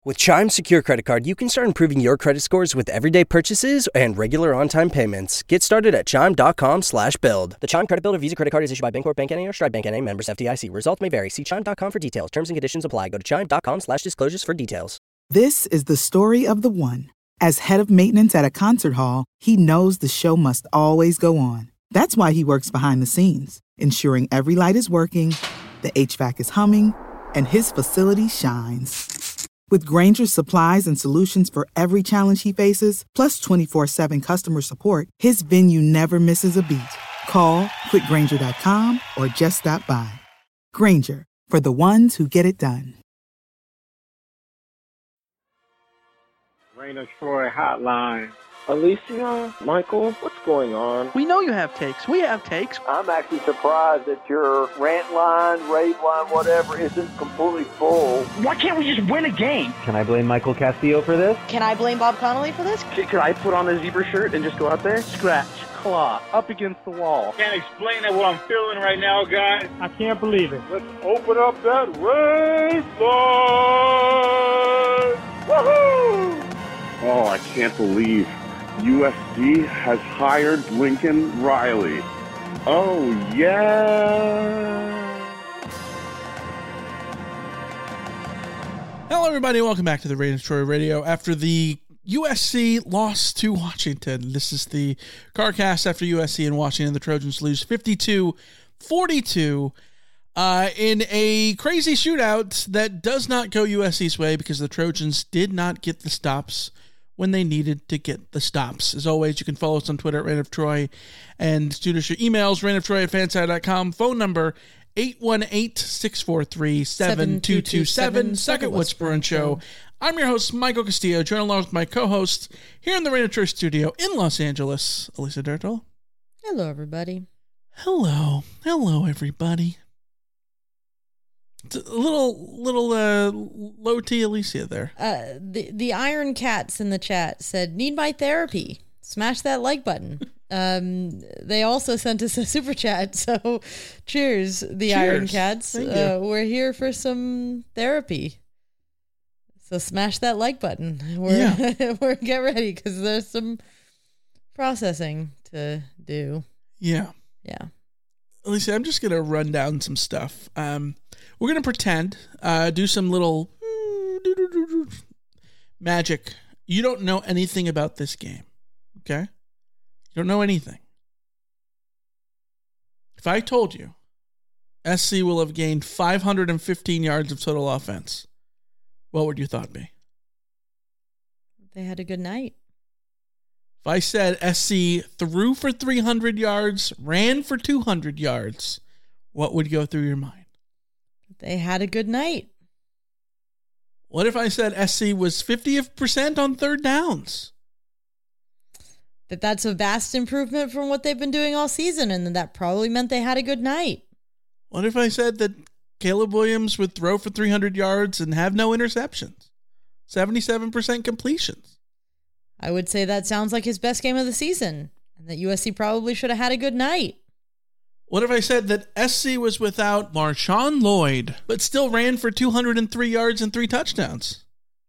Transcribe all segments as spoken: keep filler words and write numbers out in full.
With Chime's secure credit card, you can start improving your credit scores with everyday purchases and regular on-time payments. Get started at chime.com slash build. The Chime Credit Builder Visa Credit Card is issued by Bancorp Bank N A or Stride Bank N A, members F D I C. Results may vary. See chime dot com for details. Terms and conditions apply. Go to chime.com slash disclosures for details. This is the story of the one. As head of maintenance at a concert hall, he knows the show must always go on. That's why he works behind the scenes, ensuring every light is working, the H V A C is humming, and his facility shines. With Grainger's supplies and solutions for every challenge he faces, plus twenty-four seven customer support, his venue never misses a beat. Call quick grainger dot com or just stop by. Grainger, for the ones who get it done. Rain of Troy Hotline. Alicia, Michael, what's going on? We know you have takes. We have takes. I'm actually surprised that your rant line, rave line, whatever, isn't completely full. Why can't we just win a game? Can I blame Michael Castillo for this? Can I blame Bob Connolly for this? Could I put on a zebra shirt and just go out there? Scratch, claw, up against the wall. Can't explain it what I'm feeling right now, guys. I can't believe it. Let's open up that rave line! Woohoo! Oh, I can't believe U S C has hired Lincoln Riley. Oh, yeah. Hello, everybody. Welcome back to the Rain of Troy Radio. After the U S C loss to Washington, this is the CarCast after U S C and Washington. The Trojans lose fifty-two forty-two uh, in a crazy shootout that does not go U S C's way because the Trojans did not get the stops when they needed to get the stops. As always, you can follow us on Twitter at Rain of Troy and shoot us your emails, rain of troy at fanside dot com. Phone number eight one eight, six four three, seven two two seven. Second Whisper and Show. I'm your host, Michael Castillo, joined along with my co-host here in the Rain of Troy studio in Los Angeles, Alicia Dirtle. Hello, everybody. Hello. Hello, everybody. It's a little, little uh, low T Alicia there. Uh, the, the Iron Cats in the chat said, need my therapy. Smash that like button. um, they also sent us a super chat, so cheers, the cheers. Iron Cats. Uh, we're here for some therapy. So smash that like button. We're, yeah. we're get ready because there's some processing to do. Yeah. Yeah. Alicia, I'm just going to run down some stuff. Um, we're going to pretend, uh, do some little magic. You don't know anything about this game, okay? You don't know anything. If I told you S C will have gained five hundred fifteen yards of total offense, what would your thought be? They had a good night. If I said S C threw for three hundred yards, ran for two hundred yards, what would go through your mind? They had a good night. What if I said S C was fifty percent on third downs? That that's a vast improvement from what they've been doing all season, and that probably meant they had a good night. What if I said that Caleb Williams would throw for three hundred yards and have no interceptions? seventy-seven percent completions. I would say that sounds like his best game of the season, and that U S C probably should have had a good night. What if I said that S C was without Marshawn Lloyd, but still ran for two hundred three yards and three touchdowns?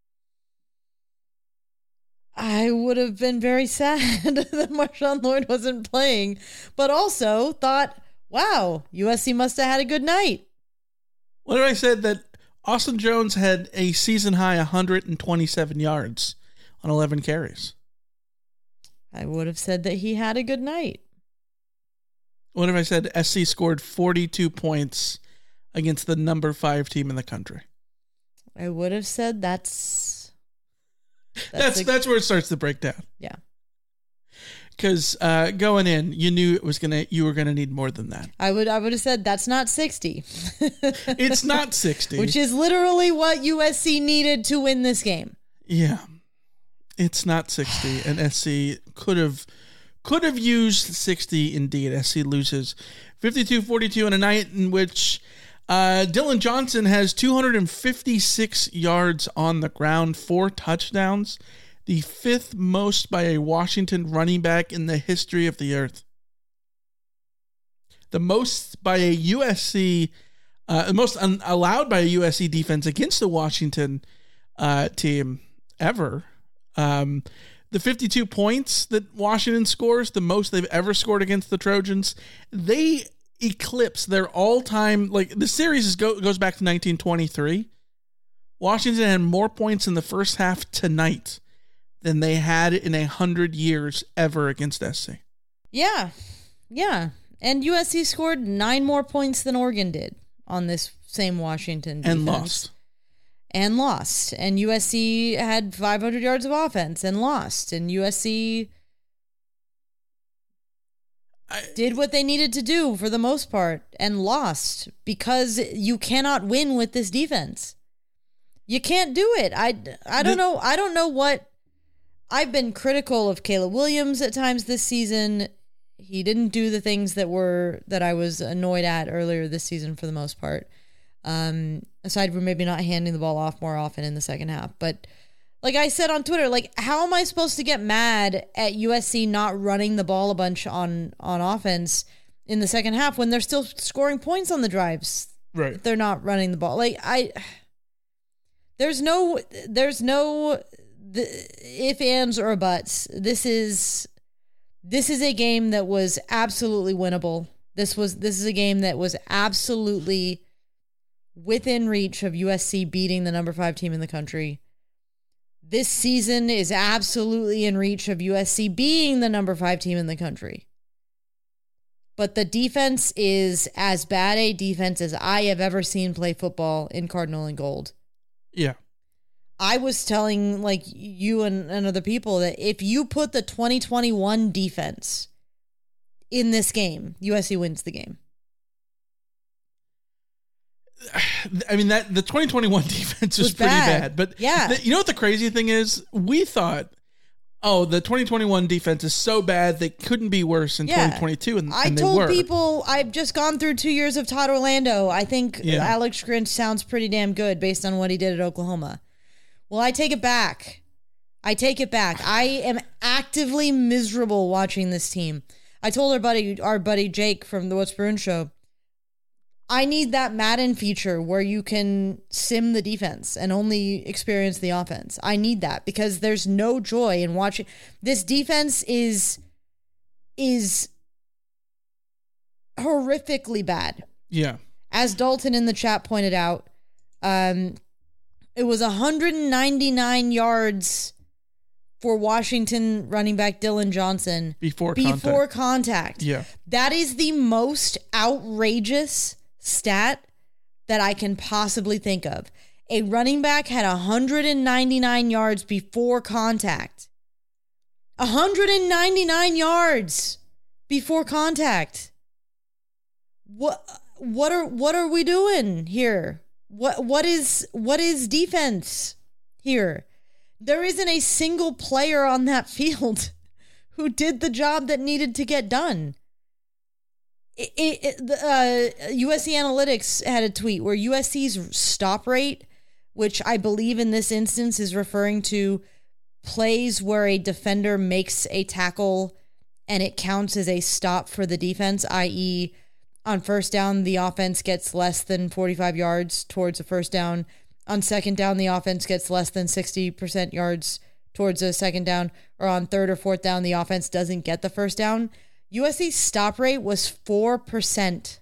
I would have been very sad that Marshawn Lloyd wasn't playing, but also thought, wow, U S C must have had a good night. What if I said that Austin Jones had a season-high one hundred twenty-seven yards on eleven carries? I would have said that he had a good night. What if I said S C scored forty-two points against the number five team in the country? I would have said that's... That's that's, a, that's where it starts to break down. Yeah. Because uh, going in, you knew it was gonna. You were gonna need more than that. I would. I would have said that's not sixty. It's not sixty, which is literally what U S C needed to win this game. Yeah, it's not sixty, and S C could have could have used sixty. Indeed, S C loses fifty-two forty-two in a night in which uh, Dylan Johnson has two hundred fifty-six yards on the ground, four touchdowns. The fifth most by a Washington running back in the history of the earth. The most by a U S C, uh, the most un- allowed by a U S C defense against the Washington uh, team ever. Um, the fifty-two points that Washington scores, the most they've ever scored against the Trojans, they eclipse their all-time, like the series is go, goes back to nineteen twenty-three. Washington had more points in the first half tonight than they had in a hundred years ever against S C. Yeah, yeah. And U S C scored nine more points than Oregon did on this same Washington defense. And lost. And lost. And U S C had five hundred yards of offense and lost. And U S C I, did what they needed to do for the most part and lost because you cannot win with this defense. You can't do it. I, I don't the, know. I don't know what... I've been critical of Caleb Williams at times this season. He didn't do the things that were that I was annoyed at earlier this season for the most part. Um, aside from maybe not handing the ball off more often in the second half. But like I said on Twitter, like how am I supposed to get mad at U S C not running the ball a bunch on, on offense in the second half when they're still scoring points on the drives? Right. They're not running the ball. Like I, there's no, there's no the, if, ands, or buts. This is, this is a game that was absolutely winnable. This was, this is a game that was absolutely within reach of U S C beating the number five team in the country. This season is absolutely in reach of U S C being the number five team in the country. But the defense is as bad a defense as I have ever seen play football in Cardinal and Gold. Yeah. I was telling like you and, and other people that if you put the twenty twenty-one defense in this game, U S C wins the game. I mean, that the twenty twenty-one defense was, was pretty bad, bad but yeah. the, you know what the crazy thing is? We thought, oh, the twenty twenty-one defense is so bad they couldn't be worse in yeah. twenty twenty-two, and, I and they told were. people I've just gone through two years of Todd Orlando. I think yeah. Alex Grinch sounds pretty damn good based on what he did at Oklahoma. Well, I take it back. I take it back. I am actively miserable watching this team. I told our buddy, our buddy Jake from the What's Bruin show, I need that Madden feature where you can sim the defense and only experience the offense. I need that because there's no joy in watching. This defense is is horrifically bad. Yeah. As Dalton in the chat pointed out, um, it was one hundred ninety-nine yards for Washington running back Dylan Johnson before before contact. contact. Yeah. That is the most outrageous stat that I can possibly think of. A running back had one hundred ninety-nine yards before contact. one hundred ninety-nine yards before contact. What what are what are we doing here? What what is what is defense here? There isn't a single player on that field who did the job that needed to get done. It, it, uh, U S C Analytics had a tweet where U S C's stop rate, which I believe in this instance is referring to plays where a defender makes a tackle and it counts as a stop for the defense, that is, on first down, the offense gets less than forty-five yards towards a first down. On second down, the offense gets less than sixty percent yards towards a second down. Or on third or fourth down, the offense doesn't get the first down. U S C's stop rate was four percent.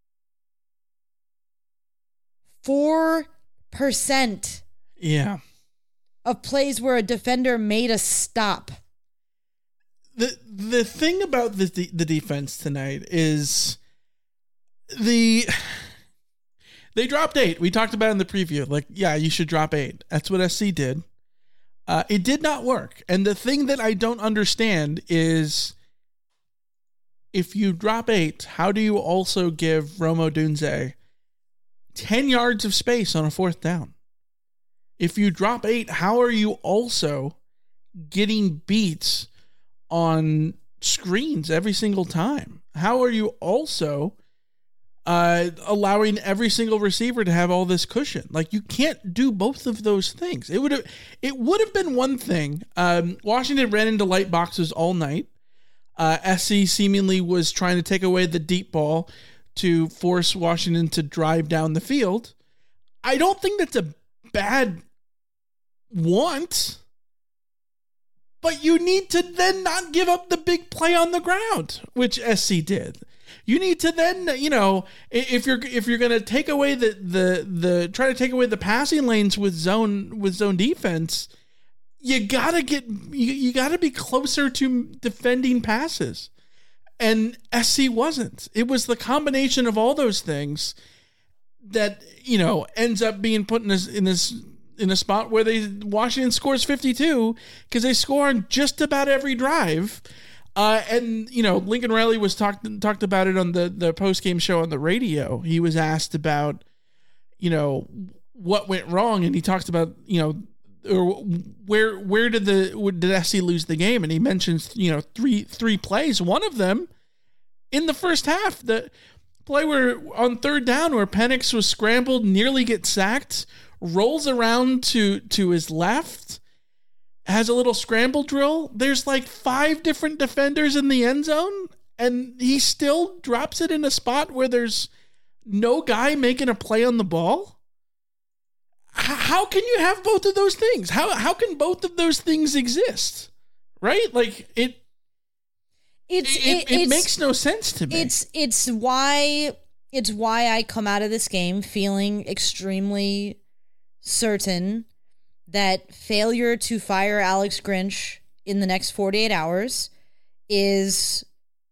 four percent. Yeah. Of plays where a defender made a stop. The the thing about the the defense tonight is the they dropped eight. We talked about it in the preview. Like, yeah, you should drop eight. That's what S C did. Uh, it did not work. And the thing that I don't understand is if you drop eight, how do you also give Rome Odunze ten yards of space on a fourth down? If you drop eight, how are you also getting beats on screens every single time? How are you also uh, allowing every single receiver to have all this cushion? Like, you can't do both of those things. It would have, it would have been one thing. Um, Washington ran into light boxes all night. Uh, S C seemingly was trying to take away the deep ball to force Washington to drive down the field. I don't think that's a bad want, but you need to then not give up the big play on the ground, which S C did. You need to then, you know, if you're if you're going to take away the the the try to take away the passing lanes with zone with zone defense, you gotta get you, you gotta be closer to defending passes, and S C wasn't. It was the combination of all those things that, you know, ends up being put in this in this in a spot where they Washington scores fifty-two because they score on just about every drive. Uh, and, you know, Lincoln Riley was talked talked about it on the, the post-game show on the radio. He was asked about, you know, what went wrong, and he talked about, you know, or where where did the did S C lose the game? And he mentions, you know, three three plays. One of them in the first half, the play where on third down where Penix was scrambled, nearly gets sacked, rolls around to to his left, has a little scramble drill. There's like five different defenders in the end zone, and he still drops it in a spot where there's no guy making a play on the ball. H- how can you have both of those things? How how can both of those things exist? Right? Like it it's it, it, it it's, makes no sense to me. It's it's why it's why I come out of this game feeling extremely certain that failure to fire Alex Grinch in the next forty-eight hours is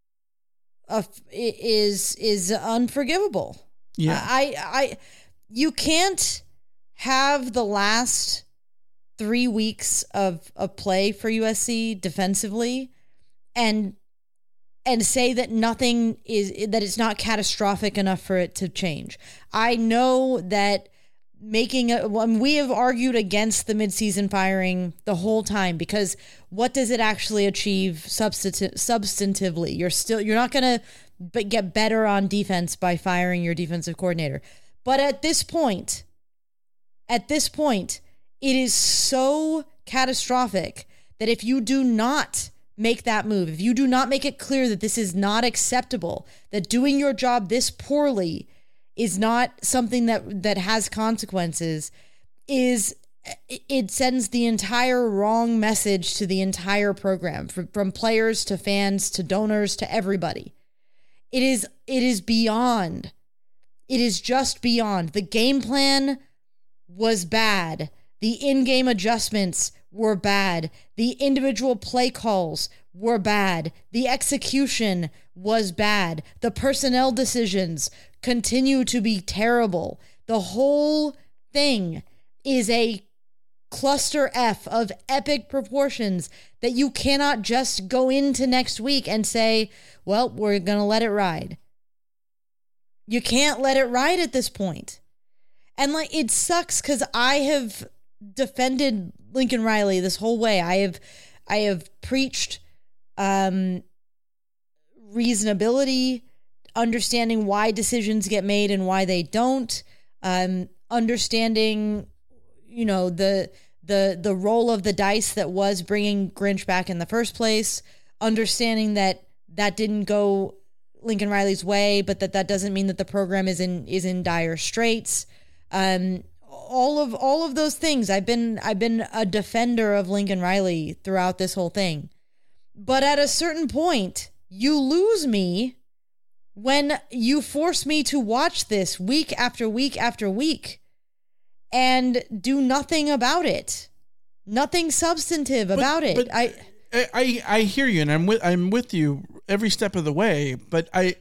a, is is unforgivable. Yeah. I I you can't have the last three weeks of, of play for U S C defensively and and say that nothing is that it's not catastrophic enough for it to change. I know that making a, when we have argued against the midseason firing the whole time, because what does it actually achieve substantive, substantively? You're still, you're not going to get better on defense by firing your defensive coordinator. But at this point, at this point, it is so catastrophic that if you do not make that move, if you do not make it clear that this is not acceptable, that doing your job this poorly is not something that that has consequences, is it sends the entire wrong message to the entire program, from, from players to fans to donors to everybody. It is it is beyond. It is just beyond. The game plan was bad. The in-game adjustments were bad. The individual play calls were bad. The execution was bad. The personnel decisions continue to be terrible. The whole thing is a cluster F of epic proportions that you cannot just go into next week and say, well, we're going to let it ride. You can't let it ride at this point. And like, it sucks because I have defended Lincoln Riley this whole way. I have, I have preached um, reasonability, understanding why decisions get made and why they don't, um, understanding, you know, the the the roll of the dice that was bringing Grinch back in the first place, understanding that that didn't go Lincoln Riley's way, but that that doesn't mean that the program is in is in dire straits. Um, all of all of those things. I've been I've been a defender of Lincoln Riley throughout this whole thing, but at a certain point, you lose me when you force me to watch this week after week after week and do nothing about it. Nothing substantive But- about it. but I I I hear you, and I'm with I'm with you every step of the way. But I,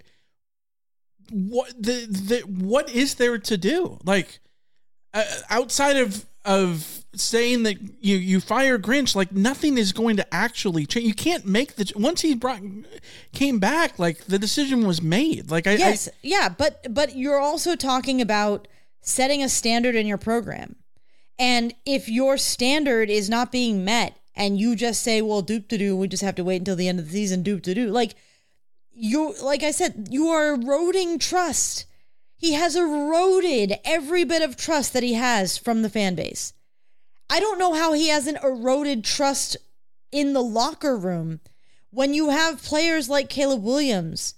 what the the what is there to do? Like uh, outside of of saying that you you fire Grinch, like nothing is going to actually change. You can't make the once he brought came back, like the decision was made. Like I yes, I, yeah, but but you're also talking about setting a standard in your program. And if your standard is not being met and you just say, well, doop to do, we just have to wait until the end of the season, doop to do. Like you, like I said, you are eroding trust. He has eroded every bit of trust that he has from the fan base. I don't know how he hasn't eroded trust in the locker room when you have players like Caleb Williams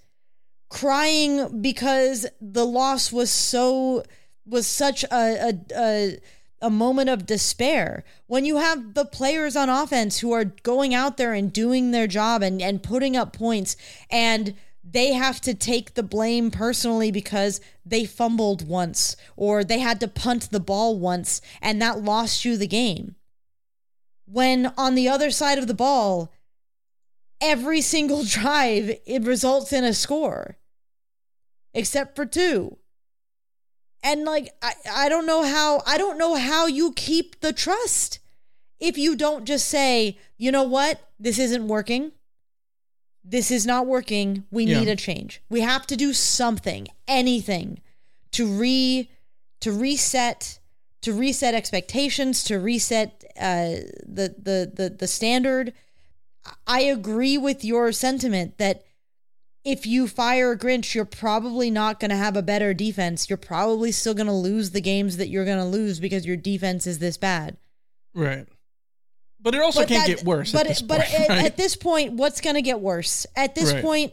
crying because the loss was so was such a a, a, a moment of despair when you have the players on offense who are going out there and doing their job and, and putting up points, and they have to take the blame personally because they fumbled once or they had to punt the ball once and that lost you the game. When on the other side of the ball, every single drive, it results in a score, except for two. And like, I, I don't know how, I don't know how you keep the trust if you don't just say, you know what, this isn't working. This is not working. We yeah. need a change. We have to do something, anything to re, to reset, to reset expectations, to reset uh, the, the, the, the standard. I agree with your sentiment that if you fire Grinch, you're probably not going to have a better defense. You're probably still going to lose the games that you're going to lose because your defense is this bad. Right. But it also but can't that, get worse. But, at this but point, at, right? at this point, what's going to get worse? At this right. point,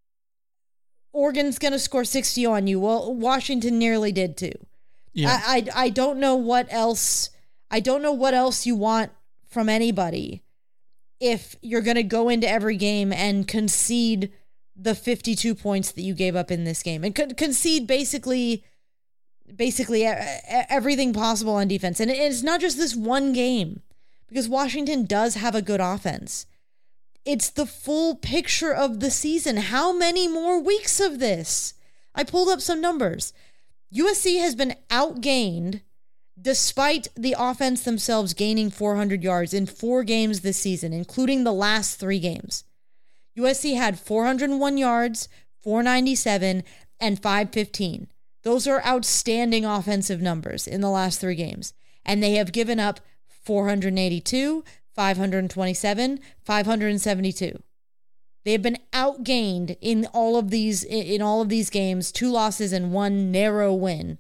Oregon's going to score sixty on you. Well, Washington nearly did too. Yeah. I, I, I don't know what else. I don't know what else you want from anybody if you're going to go into every game and concede the fifty-two points that you gave up in this game and con- concede basically, basically everything possible on defense. And it's not just this one game because Washington does have a good offense. It's the full picture of the season. How many more weeks of this? I pulled up some numbers. U S C has been outgained despite the offense themselves gaining four hundred yards in four games this season, including the last three games. U S C had four hundred one yards, four ninety-seven, and five fifteen. Those are outstanding offensive numbers in the last three games. And they have given up four hundred eighty-two, five hundred twenty-seven, five hundred seventy-two. They have been outgained in all of these in all of these games, two losses and one narrow win.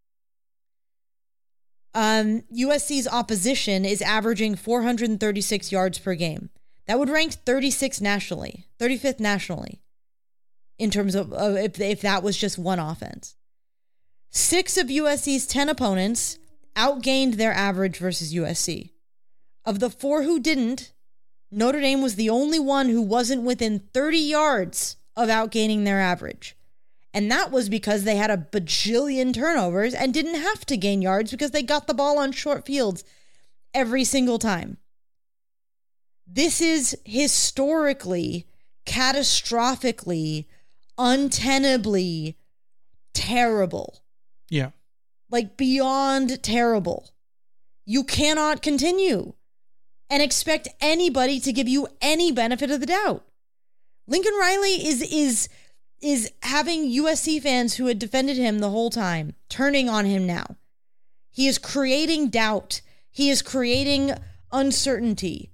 Um, U S C's opposition is averaging four hundred thirty-six yards per game. That would rank thirty-sixth nationally, thirty-fifth nationally, in terms of, of if, if that was just one offense. Six of U S C's ten opponents outgained their average versus U S C. Of the four who didn't, Notre Dame was the only one who wasn't within thirty yards of outgaining their average. And that was because they had a bajillion turnovers and didn't have to gain yards because they got the ball on short fields every single time. This is historically, catastrophically, untenably terrible. Yeah. Like beyond terrible. You cannot continue and expect anybody to give you any benefit of the doubt. Lincoln Riley is is is having U S C fans who had defended him the whole time turning on him now. He is creating doubt. He is creating uncertainty.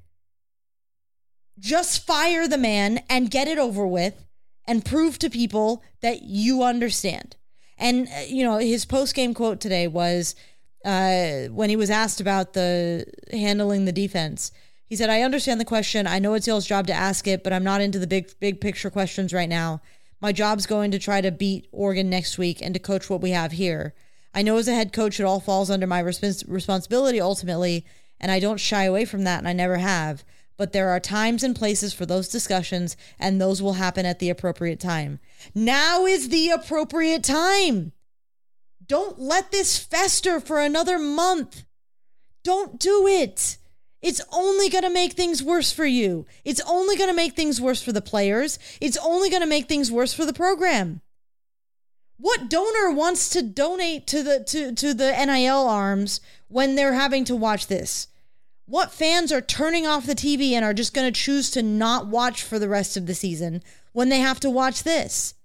Just fire the man and get it over with and prove to people that you understand. And, uh, you know, his post-game quote today was uh, when he was asked about the handling the defense. He said, I understand the question. I know it's y'all's job to ask it, but I'm not into the big, big picture questions right now. My job's going to try to beat Oregon next week and to coach what we have here. I know as a head coach, it all falls under my respons- responsibility ultimately, and I don't shy away from that, and I never have. But there are times and places for those discussions, and those will happen at the appropriate time. Now is the appropriate time. Don't let this fester for another month. Don't do it. It's only going to make things worse for you. It's only going to make things worse for the players. It's only going to make things worse for the program. What donor wants to donate to the to, to the N I L arms when they're having to watch this? What fans are turning off the T V and are just going to choose to not watch for the rest of the season when they have to watch this?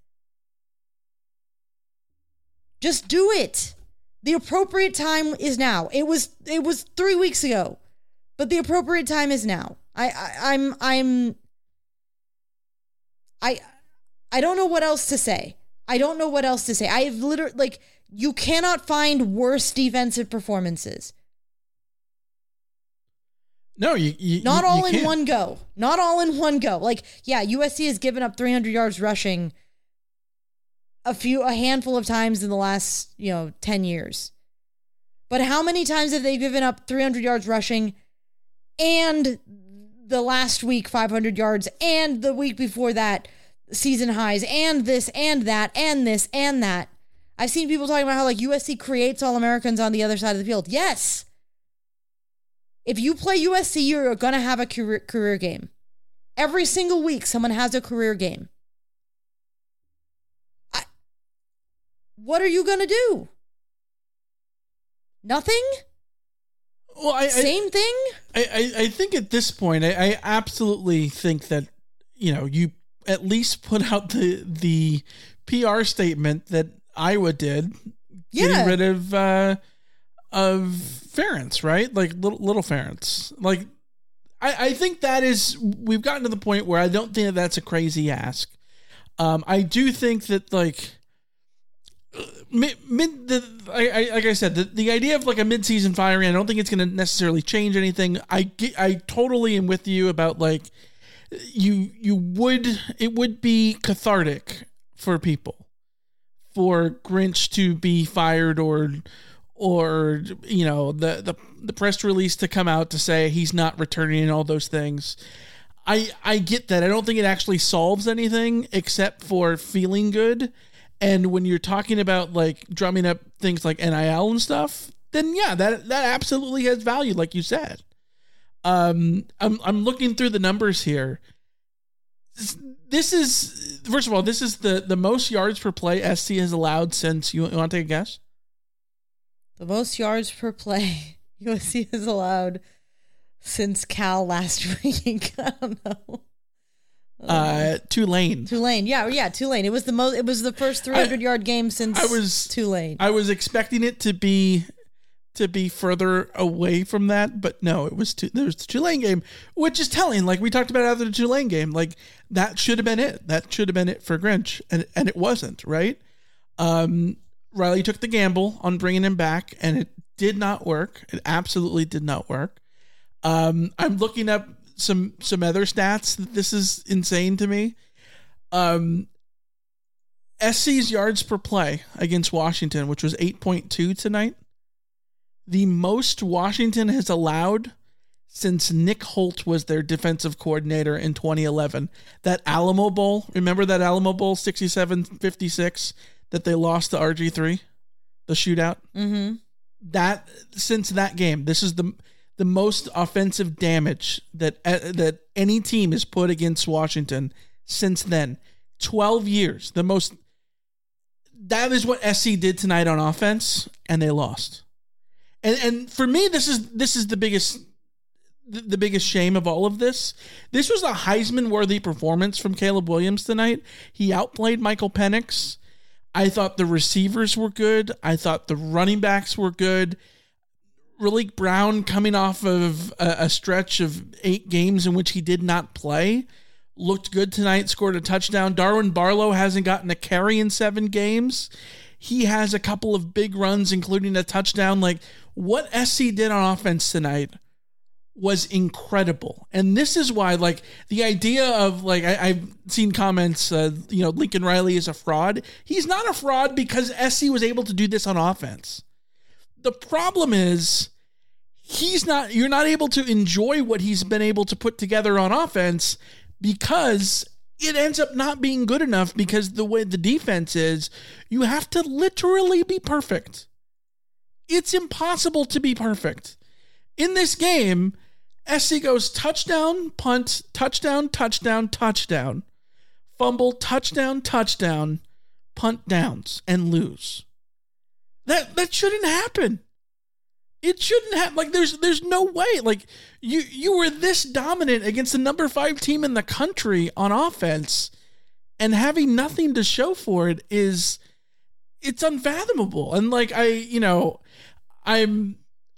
Just do it. The appropriate time is now. It was it was three weeks ago, but the appropriate time is now. I, I I'm I'm I I don't know what else to say. I don't know what else to say. I have literally like you cannot find worse defensive performances. No, you, you not you, all you in can't. one go. Not all in one go. Like, yeah, U S C has given up three hundred yards rushing a few, a handful of times in the last, you know, ten years. But how many times have they given up three hundred yards rushing and the last week five hundred yards and the week before that season highs and this and that and this and that? I've seen people talking about how like U S C creates All-Americans on the other side of the field. Yes. If you play U S C, you're going to have a career, career game. Every single week, someone has a career game. I, what are you going to do? Nothing? Well, I, Same I, thing? I, I, I think at this point, I, I absolutely think that, you know, you at least put out the the P R statement that Iowa did, yeah. getting rid of uh, of Ferentz, right? Like little little Ferentz. Like, I, I think that is, we've gotten to the point where I don't think that that's a crazy ask. Um, I do think that like mid, mid the I, I like I said the, the idea of like a mid-season firing, I don't think it's going to necessarily change anything. I get, I totally am with you about like you you would it would be cathartic for people for Grinch to be fired or or you know the the the press release to come out to say he's not returning and all those things. I I get that. I don't think it actually solves anything except for feeling good. And when you're talking about like drumming up things like N I L and stuff, then yeah, that that absolutely has value, like you said. Um, I'm I'm looking through the numbers here. This is first of all, this is the the most yards per play S C has allowed since. You, you want to take a guess? The most yards per play U S C has allowed since Cal last week. I don't know. Uh, Tulane. Tulane, yeah, yeah, Tulane. It was the most. It was the first three hundred yard game since I was Tulane. I was expecting it to be to be further away from that, but no, it was there was the Tulane game, which is telling. Like we talked about after the Tulane game, like that should have been it. That should have been it for Grinch, and and it wasn't, right? Um, Riley took the gamble on bringing him back, and it did not work. It absolutely did not work. Um, I'm looking up some some other stats. This is insane to me. Um, S C's yards per play against Washington, which was eight point two tonight, the most Washington has allowed since Nick Holt was their defensive coordinator in twenty eleven. That Alamo Bowl, remember that Alamo Bowl sixty-seven fifty-six that they lost to R G three, the shootout? Mm-hmm. That since that game, this is the the most offensive damage that uh, that any team has put against Washington since then. twelve years. The most. That is what S C did tonight on offense, and they lost. And and for me, this is this is the biggest the biggest shame of all of this. This was a Heisman-worthy performance from Caleb Williams tonight. He outplayed Michael Penix. I thought the receivers were good. I thought the running backs were good. Raleek Brown, coming off of a, a stretch of eight games in which he did not play, looked good tonight, scored a touchdown. Darwin Barlow hasn't gotten a carry in seven games. He has a couple of big runs, including a touchdown. Like, what S C did on offense tonight was incredible. And this is why, like, the idea of, like, I, I've seen comments, uh, you know, Lincoln Riley is a fraud. He's not a fraud because S C was able to do this on offense. The problem is he's not, you're not able to enjoy what he's been able to put together on offense because it ends up not being good enough because the way the defense is, you have to literally be perfect. It's impossible to be perfect. In this game, S C goes touchdown, punt, touchdown, touchdown, touchdown, fumble, touchdown, touchdown, punt downs, and lose. That that shouldn't happen. It shouldn't happen. Like there's there's no way. Like you you were this dominant against the number five team in the country on offense, and having nothing to show for it is it's unfathomable. And like I you know I'm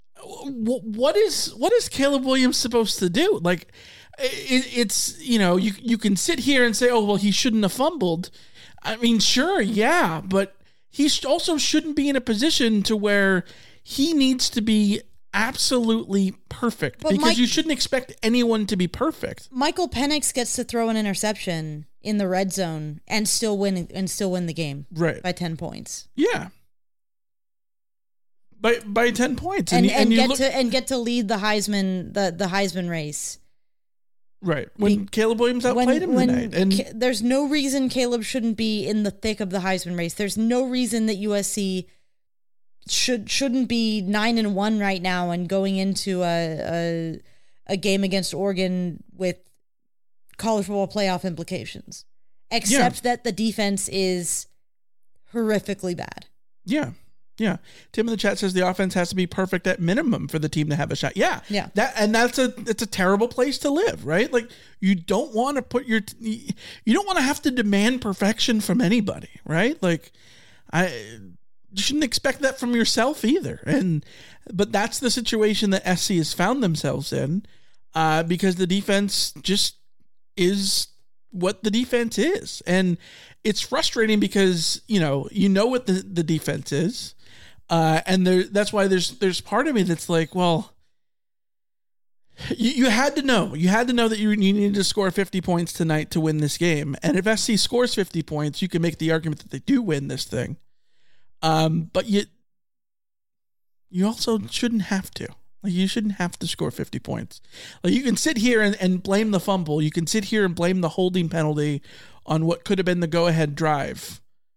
what is what is Caleb Williams supposed to do? Like it, it's you know you you can sit here and say, oh well, he shouldn't have fumbled. I mean sure yeah, but he also shouldn't be in a position to where he needs to be absolutely perfect but because Mike, you shouldn't expect anyone to be perfect. Michael Penix gets to throw an interception in the red zone and still win and still win the game right. by ten points. Yeah. by by ten points, and and, and, and you get look, to and get to lead the Heisman the the Heisman race. Right. When Be, Caleb Williams outplayed when, him when tonight. And Ca- there's no reason Caleb shouldn't be in the thick of the Heisman race. There's no reason that U S C should shouldn't be nine and one right now and going into a a, a game against Oregon with college football playoff implications. Except yeah. that the defense is horrifically bad. Yeah. Yeah. Tim in the chat says the offense has to be perfect at minimum for the team to have a shot. Yeah. Yeah. That and that's a it's a terrible place to live, right? Like you don't want to put your you don't want to have to demand perfection from anybody, right? Like I you shouldn't expect that from yourself either. And but that's the situation that S C has found themselves in uh, because the defense just is what the defense is. And it's frustrating because, you know, you know what the, the defense is. Uh, and there, that's why there's there's part of me that's like, well, you, you had to know. You had to know that you, you needed to score fifty points tonight to win this game. And if S C scores fifty points, you can make the argument that they do win this thing. Um, but you you also shouldn't have to. Like you shouldn't have to score fifty points. Like you can sit here and, and blame the fumble. You can sit here and blame the holding penalty on what could have been the go-ahead drive.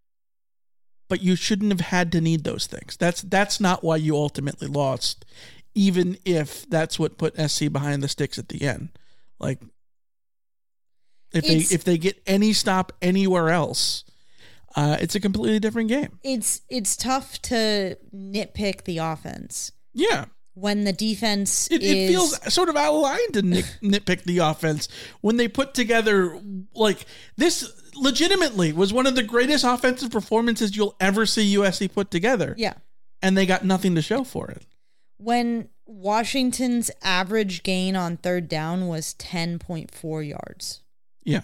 But you shouldn't have had to need those things. That's that's not why you ultimately lost, even if that's what put S C behind the sticks at the end. Like if it's, they if they get any stop anywhere else, uh, it's a completely different game. It's it's tough to nitpick the offense. Yeah. When the defense it, is... it feels sort of out of line to nit, nitpick the offense when they put together, like, this legitimately was one of the greatest offensive performances you'll ever see U S C put together. Yeah. And they got nothing to show for it. When Washington's average gain on third down was ten point four yards. Yeah.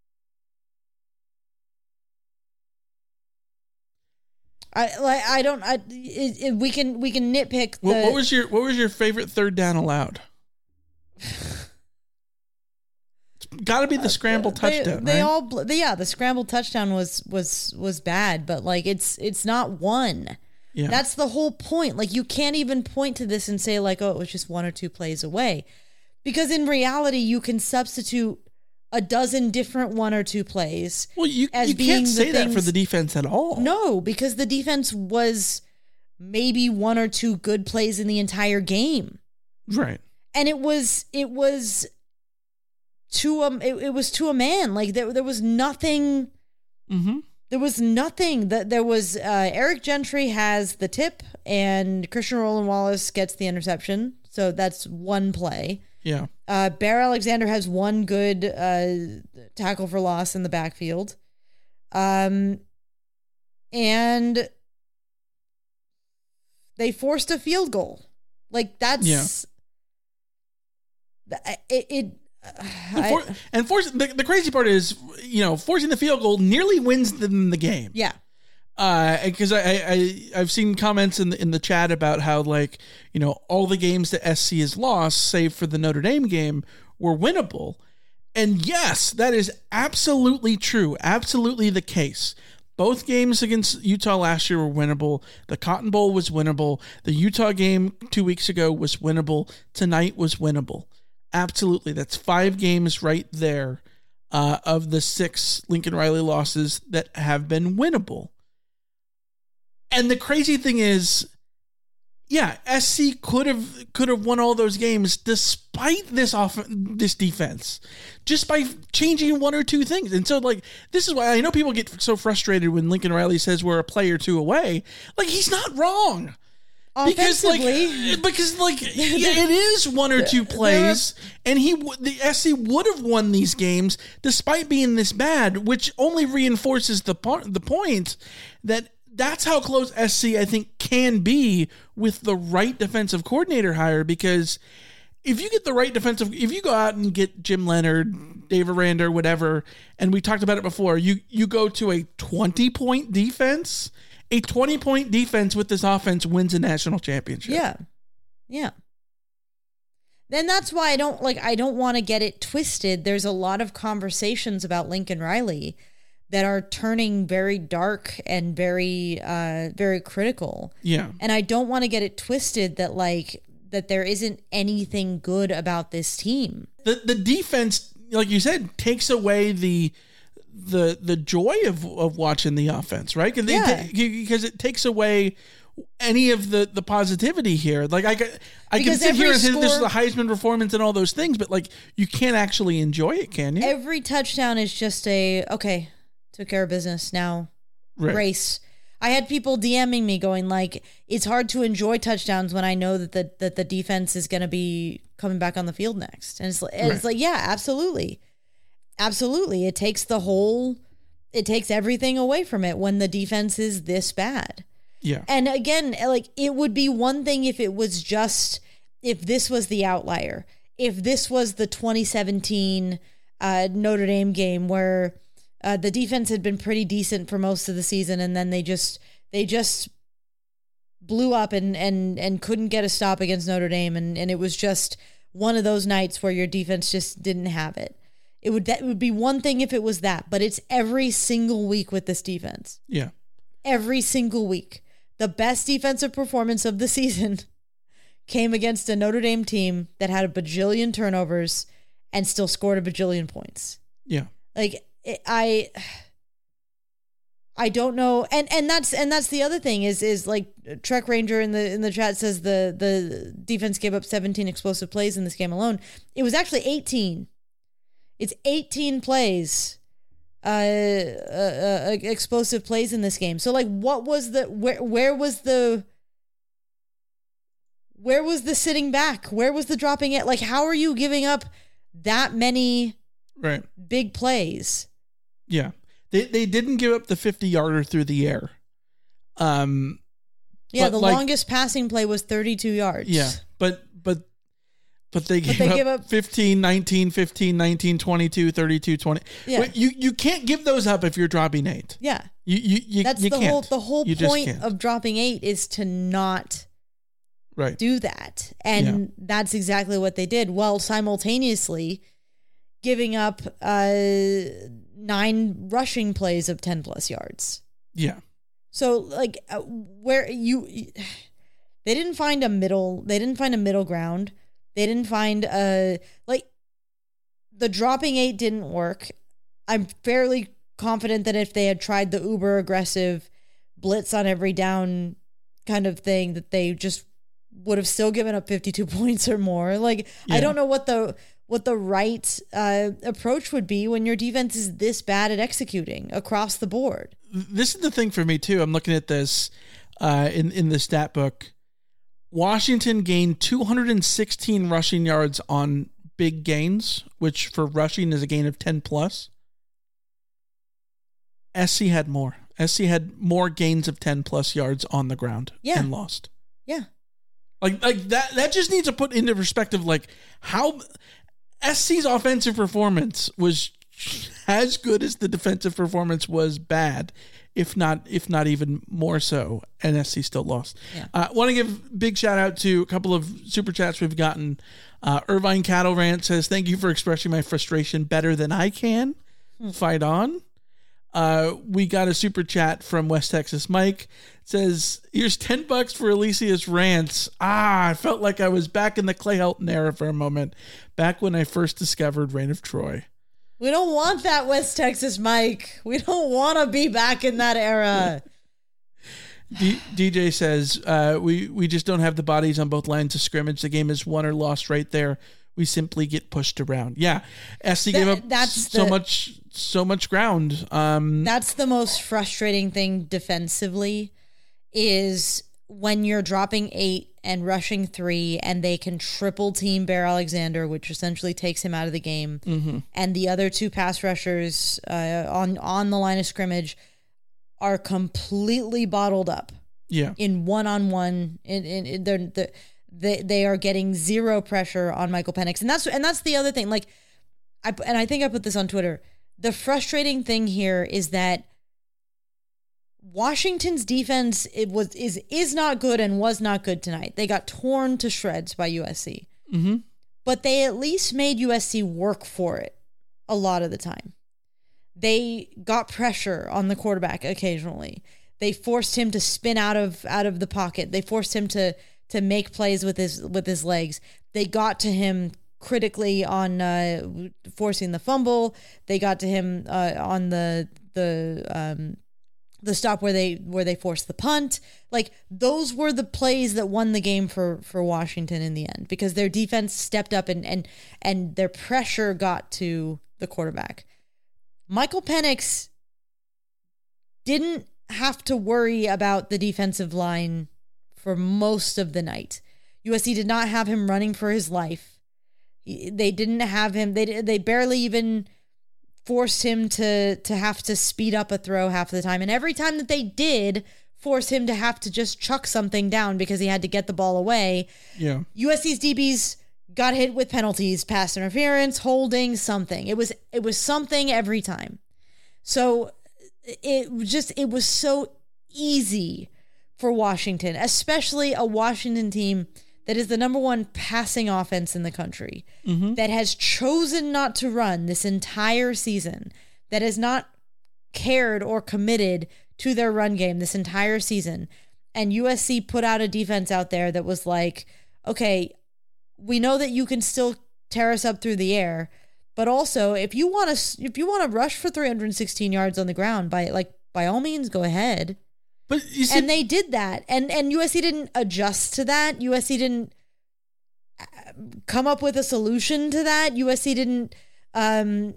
I like. I don't. I. It, it, we can. We can nitpick. The, what, what was your What was your favorite third down allowed? It's got to be the scramble uh, they, touchdown. They right? all. They, yeah, the scramble touchdown was was was bad, but like it's it's not one. Yeah. That's the whole point. Like you can't even point to this and say like, oh, it was just one or two plays away, because in reality, you can substitute a dozen different one or two plays. Well, you, as you being can't say things, that for the defense at all. No, because the defense was maybe one or two good plays in the entire game. Right. And it was it was to a it, it was to a man. Like there there was nothing. Mm-hmm. There was nothing. That there was uh, Eric Gentry has the tip and Christian Roland Wallace gets the interception. So that's one play. Yeah. Uh, Bear Alexander has one good uh, tackle for loss in the backfield. Um, and they forced a field goal. Like that's yeah. it. it and, for, I, and force, the, the crazy part is, you know, forcing the field goal nearly wins them the game. Yeah. Because uh, I, I, I've seen comments in the, in the chat about how, like, you know, all the games that S C has lost, save for the Notre Dame game, were winnable. And yes, that is absolutely true. Absolutely the case. Both games against Utah last year were winnable. The Cotton Bowl was winnable. The Utah game two weeks ago was winnable. Tonight was winnable. Absolutely. That's five games right there uh, of the six Lincoln Riley losses that have been winnable. And the crazy thing is, yeah, S C could have could have won all those games despite this off this defense, just by changing one or two things. And so, like, this is why I know people get so frustrated when Lincoln Riley says we're a play or two away. Like, he's not wrong. Because like, because like, yeah, it is one or two plays, and he the S C would have won these games despite being this bad, which only reinforces the part the point that. That's how close S C, I think, can be with the right defensive coordinator hire, because if you get the right defensive, if you go out and get Jim Leonard, Dave Aranda, whatever, and we talked about it before, you you go to a twenty-point defense, a twenty-point defense with this offense wins a national championship. Yeah. Yeah. Then that's why I don't, like, I don't want to get it twisted. There's a lot of conversations about Lincoln Riley, that are turning very dark and very, uh, very critical. Yeah. And I don't want to get it twisted that like, that there isn't anything good about this team. The the defense, like you said, takes away the the the joy of, of watching the offense, right? Because Yeah. because it takes away any of the, the positivity here. Like I, I can Because sit here every and say this is score- the Heisman performance and all those things, but like you can't actually enjoy it, can you? Every touchdown is just a, okay, took care of business, now Right. race. I had people DMing me going like, it's hard to enjoy touchdowns when I know that the that the defense is going to be coming back on the field next. And it's, and it's Right. like, yeah, absolutely. Absolutely. It takes the whole, it takes everything away from it when the defense is this bad. Yeah. And again, like it would be one thing if it was just, if this was the outlier, if this was the twenty seventeen uh, Notre Dame game where uh, the defense had been pretty decent for most of the season, and then they just they just blew up and and and couldn't get a stop against Notre Dame, and and it was just one of those nights where your defense just didn't have it. It would that would be one thing if it was that, but it's every single week with this defense. Yeah. Every single week. The best defensive performance of the season came against a Notre Dame team that had a bajillion turnovers and still scored a bajillion points. Yeah. Like it, I, I don't know, and and that's and that's the other thing is is like Trek Ranger in the in the chat says the the defense gave up seventeen explosive plays in this game alone. It was actually eighteen. It's eighteen plays. Uh, uh, uh, explosive plays in this game. So like, what was the where? Where was the? Where was the sitting back? Where was the dropping it? Like, how are you giving up that many Right. big plays? Yeah. They they didn't give up the fifty yarder through the air. Um. Yeah, but the like- longest passing play was thirty-two yards. Yeah, but but but they gave, they up, give up- fifteen, nineteen, fifteen, nineteen, twenty-two, thirty-two, twenty. Yeah. Wait, You you can't give those up if you're dropping eight. Yeah. You you, you That's you the can't. whole the whole You just point can't. of dropping eight is to not right. do that. And that's exactly what they did, while simultaneously giving up uh, nine rushing plays of ten plus yards. Yeah. So like uh, where you they didn't find a middle they didn't find a middle ground. They didn't find a like the dropping eight didn't work. I'm fairly confident that if they had tried the uber aggressive blitz on every down kind of thing, that they just would have still given up fifty-two points or more. Like I Yeah. don't know what the what the right uh, approach would be when your defense is this bad at executing across the board. This is the thing for me too. I'm looking at this uh, in in the stat book. Washington gained two hundred sixteen rushing yards on big gains, which for rushing is a gain of ten plus. S C had more. S C had more gains of ten plus yards on the ground Yeah. and lost. Yeah. Like like that that just needs to put into perspective like how S C's offensive performance was as good as the defensive performance was bad, if not if not even more so, and S C still lost. Yeah. Uh, want to give big shout out to a couple of super chats we've gotten. Uh, Irvine Cattle Rant says, "Thank you for expressing my frustration better than I can. Hmm. Fight on." Uh, we got a super chat from West Texas Mike. It says, "Here's ten bucks for Alicia's rants. Ah, I felt like I was back in the Clay Helton era for a moment, back when I first discovered Reign of Troy." We don't want that, West Texas Mike. We don't want to be back in that era. D- DJ says, uh, we, we just don't have the bodies on both lines of scrimmage. The game is won or lost right there. We simply get pushed around. Yeah. S C That- gave up that's so the- much so much ground. Um, That's the most frustrating thing defensively, is when you're dropping eight and rushing three and they can triple team Bear Alexander, which essentially takes him out of the game. Mhm. And the other two pass rushers uh, on, on the line of scrimmage are completely bottled up. Yeah. In one-on-one, in, in, in they're, they're, they they are getting zero pressure on Michael Penix. And that's and that's the other thing. Like, I and I think I put this on Twitter. The frustrating thing here is that Washington's defense it was is is not good and was not good tonight. They got torn to shreds by U S C. Mm-hmm. But they at least made U S C work for it a lot of the time. they got pressure on the quarterback occasionally. They forced him to spin out of out of the pocket. They forced him to to make plays with his with his legs. They got to him critically on uh, forcing the fumble. They got to him uh, on the the um, the stop where they where they forced the punt. Like, those were the plays that won the game for for Washington in the end, because their defense stepped up and and and their pressure got to the quarterback. Michael Penix didn't have to worry about the defensive line for most of the night. U S C did not have him running for his life. They didn't have him. They they barely even forced him to to have to speed up a throw half the time. And every time that they did force him to have to just chuck something down because he had to get the ball away, yeah, U S C's D Bs got hit with penalties, pass interference, holding, something. It was it was something every time. So it just it was so easy for Washington, especially a Washington team that is the number one passing offense in the country, mm-hmm. that has chosen not to run this entire season, that has not cared or committed to their run game this entire season. And U S C put out a defense out there that was like, okay, we know that you can still tear us up through the air, but also if you want to if you want to rush for three hundred sixteen yards on the ground, by like by all means go ahead. But you see, and they did that, and and U S C didn't adjust to that. U S C didn't come up with a solution to that. U S C didn't. Um,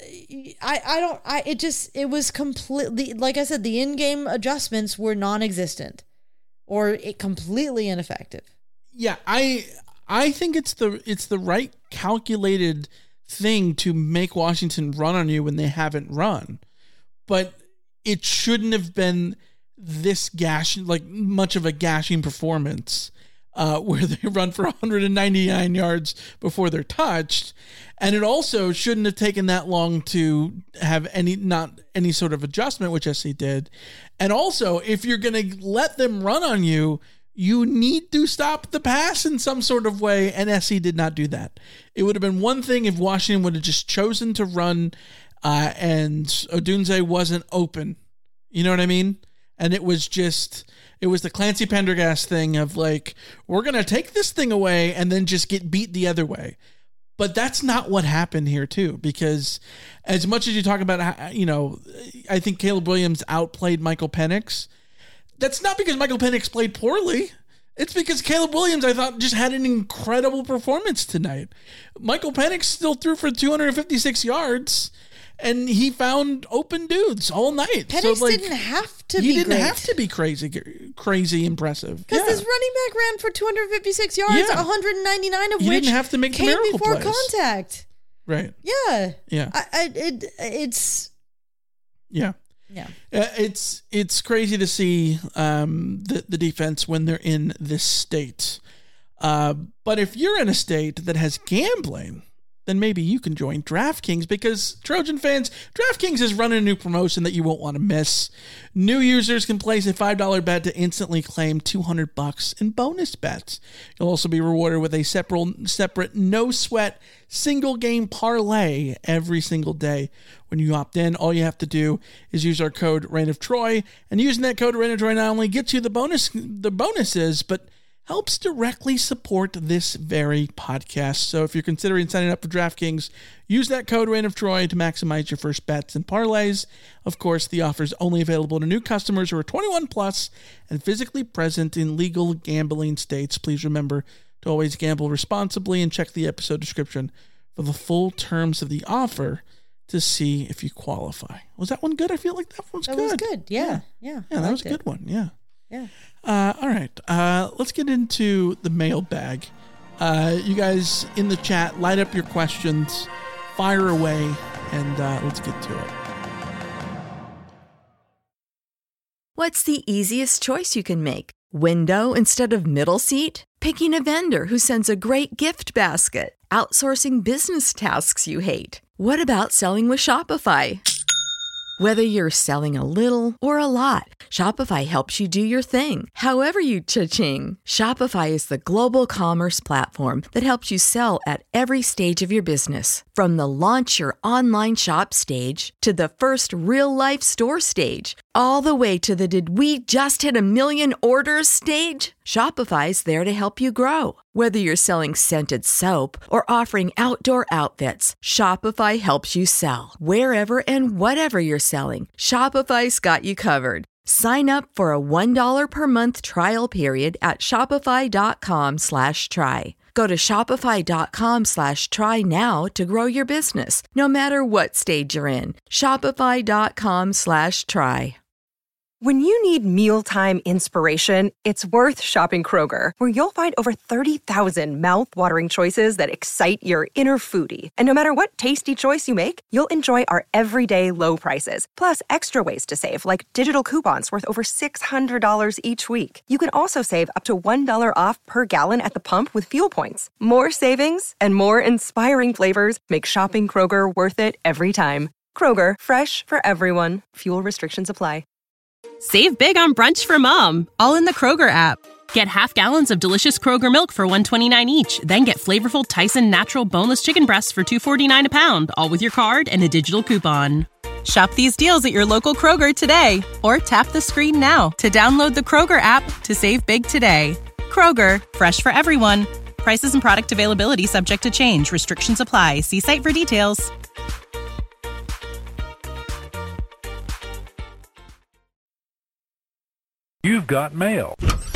I I don't. I it just it was completely, like I said, the in-game adjustments were non-existent, or it completely ineffective. Yeah, I I think it's the it's the right calculated thing to make Washington run on you when they haven't run, but it shouldn't have been this gash, like much of a gashing performance, uh, where they run for one hundred ninety-nine yards before they're touched. And it also shouldn't have taken that long to have any, not any sort of adjustment, which S C did. And also, if you're going to let them run on you, you need to stop the pass in some sort of way. And S C did not do that. It would have been one thing if Washington would have just chosen to run, uh, and Odunze wasn't open. You know what I mean? And it was just, it was the Clancy Pendergast thing of like, we're going to take this thing away and then just get beat the other way. But that's not what happened here too, because as much as you talk about, you know, I think Caleb Williams outplayed Michael Penix. That's not because Michael Penix played poorly. It's because Caleb Williams, I thought, just had an incredible performance tonight. Michael Penix still threw for two hundred fifty-six yards. And he found open dudes all night. Penix so, like, didn't have to he be didn't great. have to be crazy, crazy impressive. Because yeah. this running back ran for two hundred fifty-six yards, Yeah. one hundred ninety-nine of You which didn't have to make the came miracle before plays. contact. Right. Yeah. Yeah. I, I, it, it's... Yeah. Yeah. Uh, it's it's crazy to see um, the, the defense when they're in this state. Uh, but if you're in a state that has gambling, then maybe you can join DraftKings, because Trojan fans, DraftKings is running a new promotion that you won't want to miss. New users can place a five dollar bet to instantly claim two hundred bucks in bonus bets. You'll also be rewarded with a separate, separate no sweat single game parlay every single day. When you opt in, all you have to do is use our code Reign of Troy, and using that code Reign of Troy not only gets you the bonus, the bonuses, but helps directly support this very podcast. So if you're considering signing up for DraftKings, use that code Reign of Troy to maximize your first bets and parlays. Of course, the offer is only available to new customers who are twenty-one plus and physically present in legal gambling states. Please remember to always gamble responsibly and check the episode description for the full terms of the offer to see if you qualify. Was that one good? I feel like that one was That good. was good. Yeah. Yeah. Yeah, I that was a liked good it. one. Yeah. Yeah. Uh, all right. Uh, let's get into the mailbag. Uh, you guys in the chat, light up your questions, fire away, and uh, let's get to it. What's the easiest choice you can make? Window instead of middle seat? Picking a vendor who sends a great gift basket? Outsourcing business tasks you hate? What about selling with Shopify? Whether you're selling a little or a lot, Shopify helps you do your thing, however you cha-ching. Shopify is the global commerce platform that helps you sell at every stage of your business. From the launch your online shop stage to the first real-life store stage, all the way to the did we just hit a million orders stage. Shopify's there to help you grow. Whether you're selling scented soap or offering outdoor outfits, Shopify helps you sell. Wherever and whatever you're selling, Shopify's got you covered. Sign up for a one dollar per month trial period at shopify.com slash try. Go to shopify.com slash try now to grow your business, no matter what stage you're in. Shopify.com slash try. When you need mealtime inspiration, it's worth shopping Kroger, where you'll find over thirty thousand mouth-watering choices that excite your inner foodie. And no matter what tasty choice you make, you'll enjoy our everyday low prices, plus extra ways to save, like digital coupons worth over six hundred dollars each week. You can also save up to one dollar off per gallon at the pump with fuel points. More savings and more inspiring flavors make shopping Kroger worth it every time. Kroger, fresh for everyone. Fuel restrictions apply. Save big on brunch for mom, all in the Kroger app. Get half gallons of delicious Kroger milk for one dollar and twenty-nine cents each. Then get flavorful Tyson natural boneless chicken breasts for two dollars and forty-nine cents a pound, all with your card and a digital coupon. Shop these deals at your local Kroger today, or tap the screen now to download the Kroger app to save big today. Kroger, fresh for everyone. Prices and product availability subject to change. Restrictions apply. See site for details. You've got mail.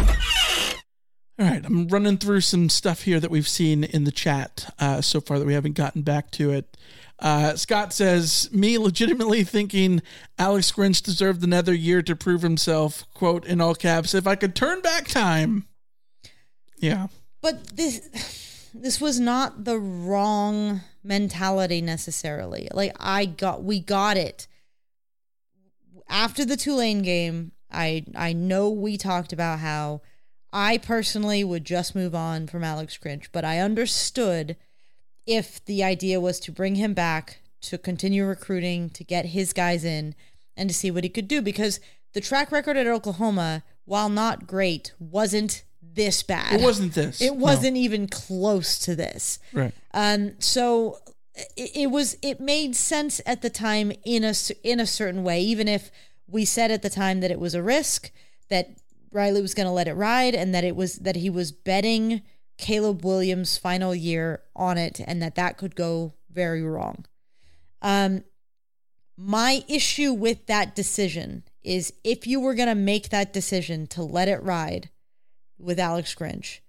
All right, I'm running through some stuff here that we've seen in the chat uh, so far that we haven't gotten back to it. Uh, Scott says, me legitimately thinking Alex Grinch deserved another year to prove himself, quote, in all caps, if I could turn back time. Yeah. But this this was not the wrong mentality necessarily. Like, I got, we got it. After the Tulane game, I I know we talked about how I personally would just move on from Alex Grinch, but I understood if the idea was to bring him back, to continue recruiting, to get his guys in, and to see what he could do, because the track record at Oklahoma, while not great, wasn't this bad. It wasn't this. It wasn't no. even close to this. Right. Um. So it, it was. It made sense at the time in a in a certain way, even if we said at the time that it was a risk, that Riley was going to let it ride, and that it was that he was betting Caleb Williams' final year on it, and that that could go very wrong. Um, my issue with that decision is, if you were going to make that decision to let it ride with Alex Grinch,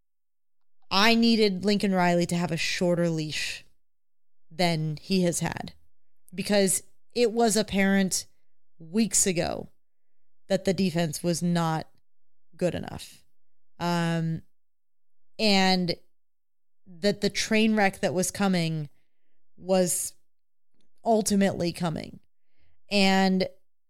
I needed Lincoln Riley to have a shorter leash than he has had, because it was apparent weeks ago that the defense was not good enough. Um, and that the train wreck that was coming was ultimately coming. And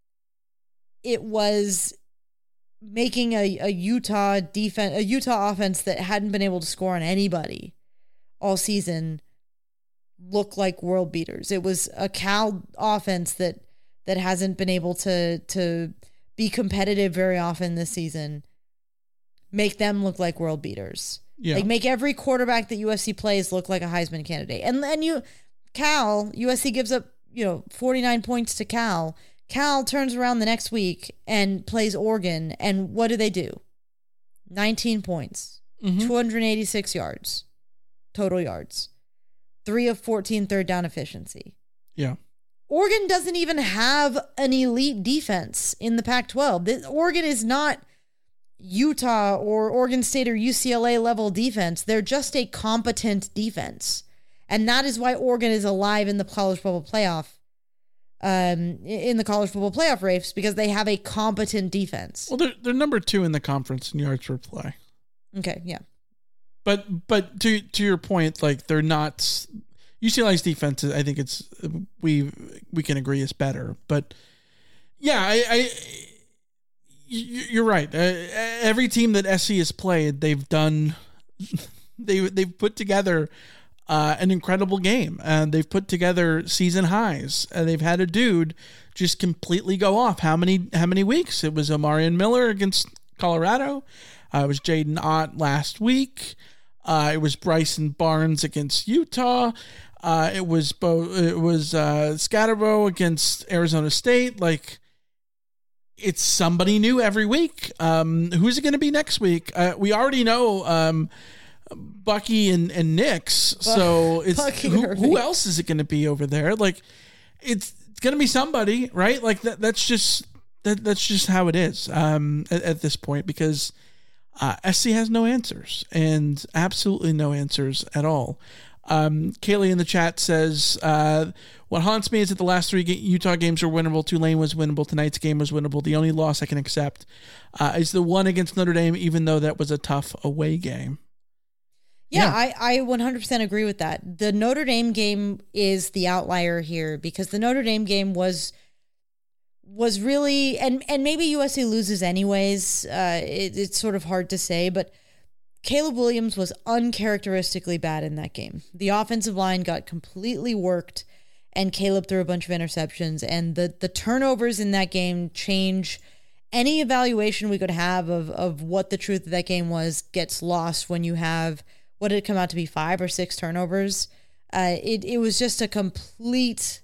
it was making a, a Utah defense, a Utah offense that hadn't been able to score on anybody all season look like world beaters. It was a Cal offense that that hasn't been able to to be competitive very often this season, make them look like world beaters. Yeah. Like, make every quarterback that U S C plays look like a Heisman candidate. And then you, Cal, U S C gives up, you know, forty-nine points to Cal. Cal turns around the next week and plays Oregon, and what do they do? nineteen points, mm-hmm. two hundred eighty-six yards, total yards, three of fourteen third down efficiency. Yeah. Oregon doesn't even have an elite defense in the Pac twelve. Oregon is not Utah or Oregon State or U C L A level defense. They're just a competent defense. And that is why Oregon is alive in the college football playoff, um, in the college football playoff race, because they have a competent defense. Well, they're, they're number two in the conference in yards per play. Okay, yeah. But but to to your point, like, they're not... U C L A's defense, I think it's we we can agree is better, but yeah, I, I you're right. Uh, every team that S C has played, they've done they they've put together uh, an incredible game. And they've put together season highs, and they've had a dude just completely go off. How many how many weeks? It was Omarion Miller against Colorado. Uh, it was Jaden Ott last week. Uh, it was Bryson Barnes against Utah. Uh, it was Bo, it was uh, Scatterbo against Arizona State. Like, it's somebody new every week. Um, who's it going to be next week? Uh, we already know um, Bucky and, and Nix. So it's who, who else is it going to be over there? Like, it's going to be somebody, right? Like that. That's just that. That's just how it is um, at, at this point, because uh, S C has no answers, and absolutely no answers at all. Um, Kaylee in the chat says, uh, what haunts me is that the last three Utah games were winnable. Tulane was winnable. Tonight's game was winnable. The only loss I can accept uh, is the one against Notre Dame, even though that was a tough away game. Yeah, yeah. I, I one hundred percent agree with that. The Notre Dame game is the outlier here, because the Notre Dame game was was really, and, and maybe U S C loses anyways. Uh, it, it's sort of hard to say, but Caleb Williams was uncharacteristically bad in that game. The offensive line got completely worked, and Caleb threw a bunch of interceptions. And the the turnovers in that game change any evaluation we could have of, of what the truth of that game was. Gets lost when you have, what did it come out to be, five or six turnovers? Uh, it, it was just a complete...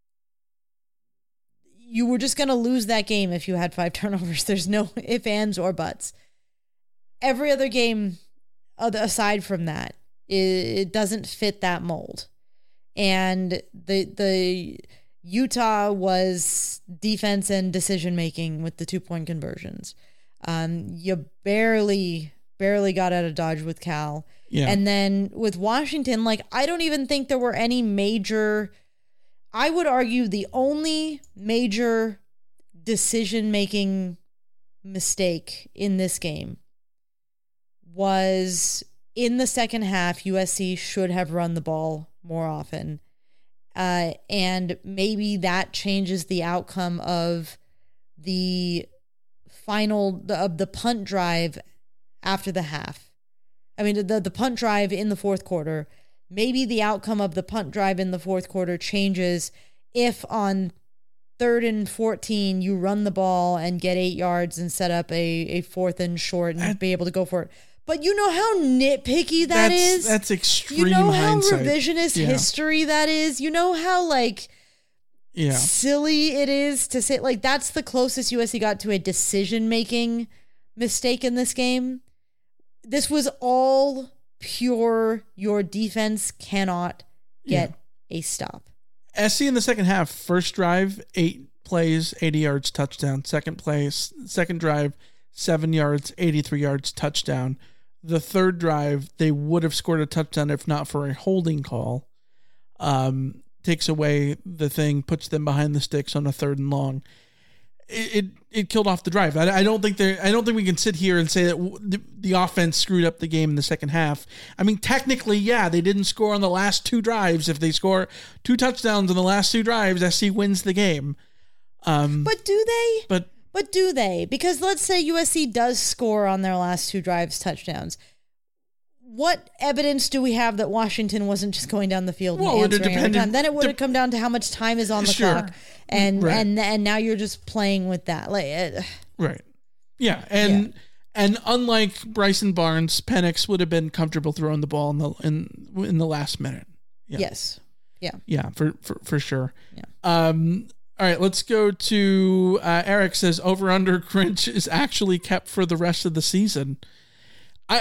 You were just going to lose that game if you had five turnovers. There's no ifs, ands, or buts. Every other game aside from that, it doesn't fit that mold. And the the Utah was defense and decision making with the two point conversions. Um, you barely barely got out of Dodge with Cal. Yeah. And then with Washington, like, I don't even think there were any major. I would argue the only major decision making mistake in this game was in the second half. U S C should have run the ball more often. Uh, and maybe that changes the outcome of the final, the, of the punt drive after the half. I mean, the, the punt drive in the fourth quarter. Maybe the outcome of the punt drive in the fourth quarter changes if on third and fourteen, you run the ball and get eight yards and set up a, a fourth and short and I, be able to go for it. But you know how nitpicky that that's, is? That's extreme You know hindsight. how revisionist yeah. history that is? You know how, like, yeah. silly it is to say, like, that's the closest U S C got to a decision-making mistake in this game. This was all pure, your defense cannot get yeah. a stop. S C in the second half, first drive, eight plays, eighty yards, touchdown. Second play, second drive, seven yards, eighty-three yards, touchdown. The third drive, they would have scored a touchdown if not for a holding call. Um, takes away the thing, puts them behind the sticks on a third and long. It it, it killed off the drive. I, I don't think there. I don't think we can sit here and say that w- the, the offense screwed up the game in the second half. I mean, technically, yeah, they didn't score on the last two drives. If they score two touchdowns on the last two drives, S C wins the game. Um, but do they? But But do they? Because let's say U S C does score on their last two drives touchdowns. What evidence do we have that Washington wasn't just going down the field well, and answering every time? Then it would de- have come down to how much time is on the sure. clock, and right. and and now you're just playing with that. Like, uh, right? Yeah, and yeah. and unlike Bryson Barnes, Penix would have been comfortable throwing the ball in the in in the last minute. Yeah. Yes. Yeah. Yeah, for for for sure. Yeah. Um. All right, let's go to uh, Eric says over under Grinch is actually kept for the rest of the season. I.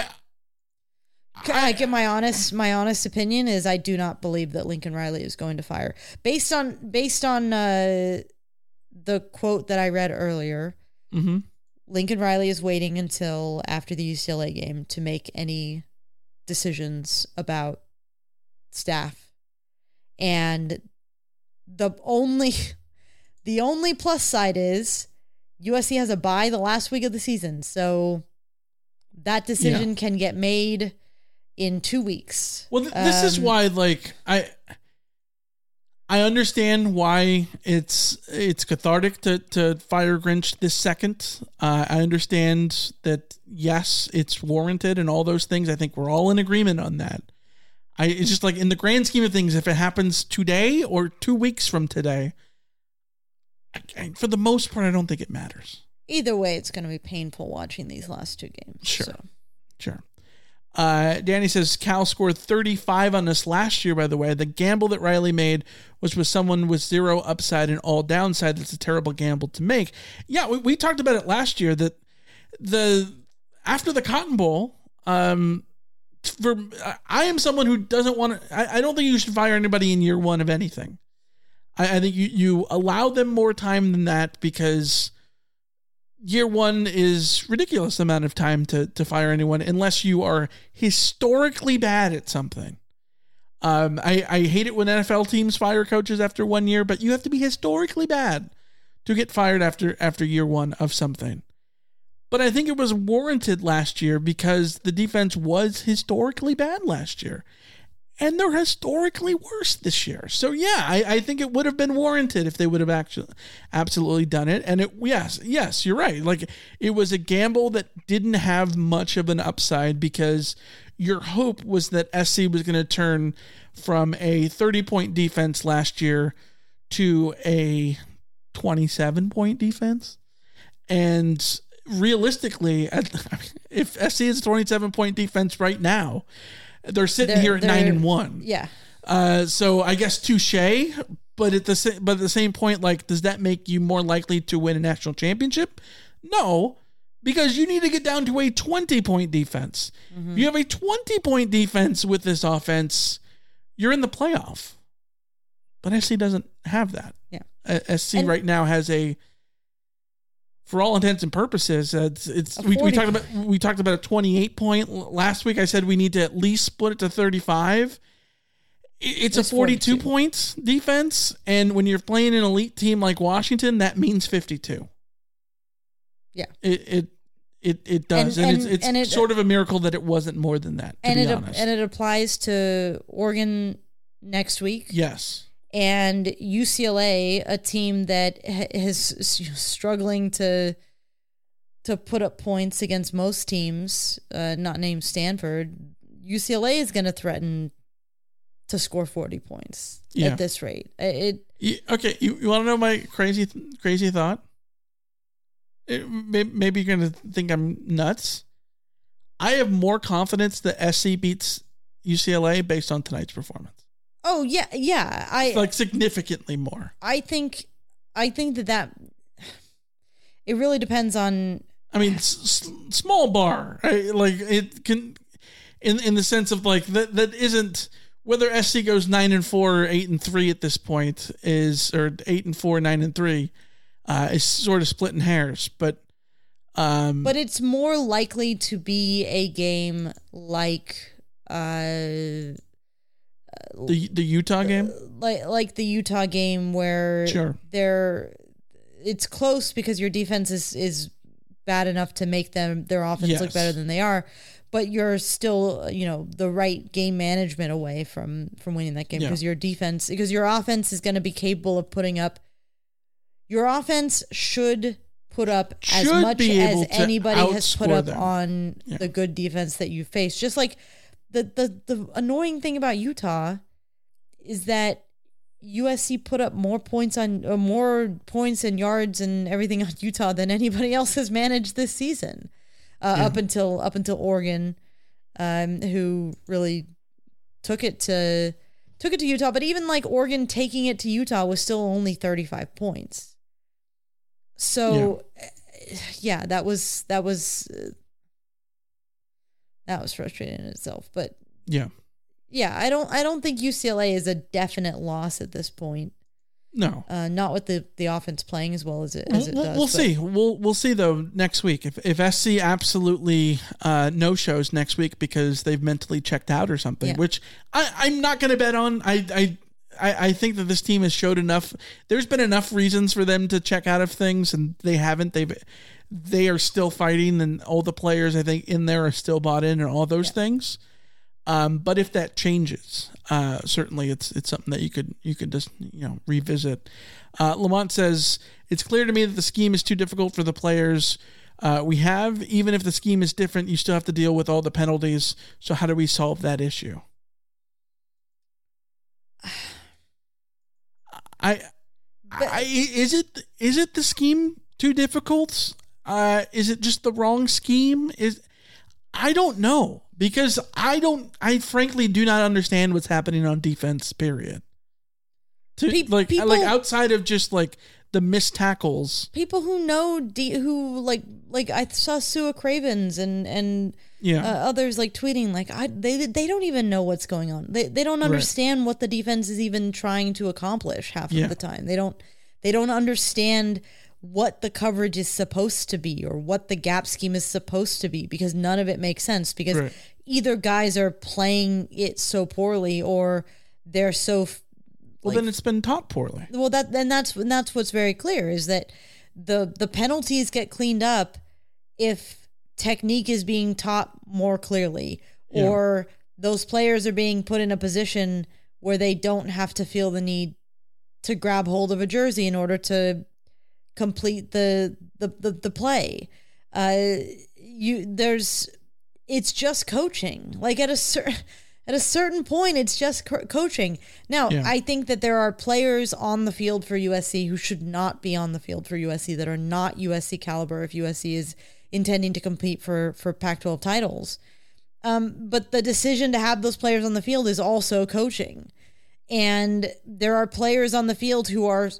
Can I give my honest my honest opinion is I do not believe that Lincoln Riley is going to fire based on based on uh, the quote that I read earlier. Mm-hmm. Lincoln Riley is waiting until after the U C L A game to make any decisions about staff, and the only the only plus side is U S C has a bye the last week of the season, so that decision yeah. can get made in two weeks. Well, th- this um, is why, like, I I understand why it's it's cathartic to, to fire Grinch this second. Uh, I understand that, yes, it's warranted and all those things. I think we're all in agreement on that. I it's just like in the grand scheme of things, if it happens today or two weeks from today, I, I, for the most part, I don't think it matters. Either way, it's going to be painful watching these last two games. Sure, so. sure. Uh, Danny says Cal scored thirty-five on us last year, by the way. The gamble that Riley made was with someone with zero upside and all downside. That's a terrible gamble to make. Yeah, we, we talked about it last year that the after the Cotton Bowl, um, for I am someone who doesn't want to, I, I don't think you should fire anybody in year one of anything. I, I think you, you allow them more time than that because year one is ridiculous amount of time to, to fire anyone unless you are historically bad at something. Um, I, I hate it when N F L teams fire coaches after one year, but you have to be historically bad to get fired after, after year one of something. But I think it was warranted last year because the defense was historically bad last year. And they're historically worse this year. So, yeah, I, I think it would have been warranted if they would have actually absolutely done it. And it, yes, yes, you're right. Like, it was a gamble that didn't have much of an upside because your hope was that S C was going to turn from a thirty-point defense last year to a twenty-seven-point defense. And realistically, if S C is a twenty-seven-point defense right now, they're sitting They're- here at they're- nine and one. Yeah. Uh, so I guess touche, but at the sa- but at the same point, like, does that make you more likely to win a national championship? No, because you need to get down to a twenty-point defense. Mm-hmm. If you have a twenty-point defense with this offense, you're in the playoff. But S C doesn't have that. Yeah. Uh, S C And- right now has a, for all intents and purposes, uh, it's it's A we, we forty talked about we talked about a twenty-eight point last week. I said we need to at least split it to thirty-five. I- It's, It's a forty-two, forty-two. points defense, and when you're playing an elite team like Washington, that means fifty-two. Yeah. It it it, it does, And- and, it's and- it's and it- sort of a miracle that it wasn't more than that. To And be it honest, and it applies to Oregon next week. yes. And U C L A, a team that ha- is s- struggling to to put up points against most teams, uh, not named Stanford. U C L A is going to threaten to score forty points Yeah. at this rate. It You- okay, you, you want to know my crazy crazy thought? It, may, maybe you're going to think I'm nuts. I have more confidence that S C beats U C L A based on tonight's performance. Oh yeah, yeah. I Like significantly more. I think I think that that it really depends on. I mean, s- s- small bar, right? Like it can, in in the sense of like that that isn't whether S C goes nine and four or eight and three at this point is or eight and four, nine and three, uh, is sort of splitting hairs, but. Um, But it's more likely to be a game like uh the the Utah game, like like the Utah game where Sure. they're it's close because your defense is is bad enough to make them their offense Yes. look better than they are, but you're still, you know, the right game management away from from winning that game Yeah. because your defense because your offense is going to be capable of putting up your offense should put up as Should much be able as to anybody has put outscore up them. on Yeah. the good defense that you face. Just like the the the annoying thing about Utah is that U S C put up more points on or more points and yards and everything on Utah than anybody else has managed this season, uh, Yeah. up until up until Oregon, um, who really took it to took it to Utah. But even like Oregon taking it to Utah was still only thirty-five points. So, yeah, yeah that was that was uh, that was frustrating in itself. But yeah, yeah, I don't I don't think U C L A is a definite loss at this point. No, Uh, not with the, the offense playing as well as it as it we'll, does. we'll but- see. We'll we'll see though next week if if S C absolutely uh, no shows next week because they've mentally checked out or something, Yeah. which I, I'm not going to bet on. I, I I I think that this team has showed enough. There's been enough reasons for them to check out of things, and they haven't. They've they are still fighting, and all the players I think in there are still bought in, and all those Yeah. things. Um, but if that changes, uh, certainly it's it's something that you could you could just you know revisit. Uh, Lamont says it's clear to me that the scheme is too difficult for the players. Uh, we have even if the scheme is different, you still have to deal with all the penalties. So how do we solve that issue? I, I is it is it the scheme too difficult? Uh, is it just the wrong scheme? Is I don't know because I don't. I frankly do not understand what's happening on defense. Period. To, Pe- like people, like outside of just like the missed tackles. People who know de- who like like I saw Sua Cravens and and yeah. uh, others like tweeting like I they they don't even know what's going on. They they don't understand right. what the defense is even trying to accomplish half yeah. of the time. They don't they don't understand what the coverage is supposed to be or what the gap scheme is supposed to be because none of it makes sense because right. either guys are playing it so poorly or they're so f- well like, then it's been taught poorly. Well that and that's and that's what's very clear is that the the penalties get cleaned up if technique is being taught more clearly yeah. or those players are being put in a position where they don't have to feel the need to grab hold of a jersey in order to complete the the the, the play. Uh, you there's it's just coaching. Like at a certain at a certain point, it's just co- coaching. Now, yeah. I think that there are players on the field for U S C who should not be on the field for U S C that are not U S C caliber if U S C is intending to compete for for Pac twelve titles. Um, but the decision to have those players on the field is also coaching. And there are players on the field who are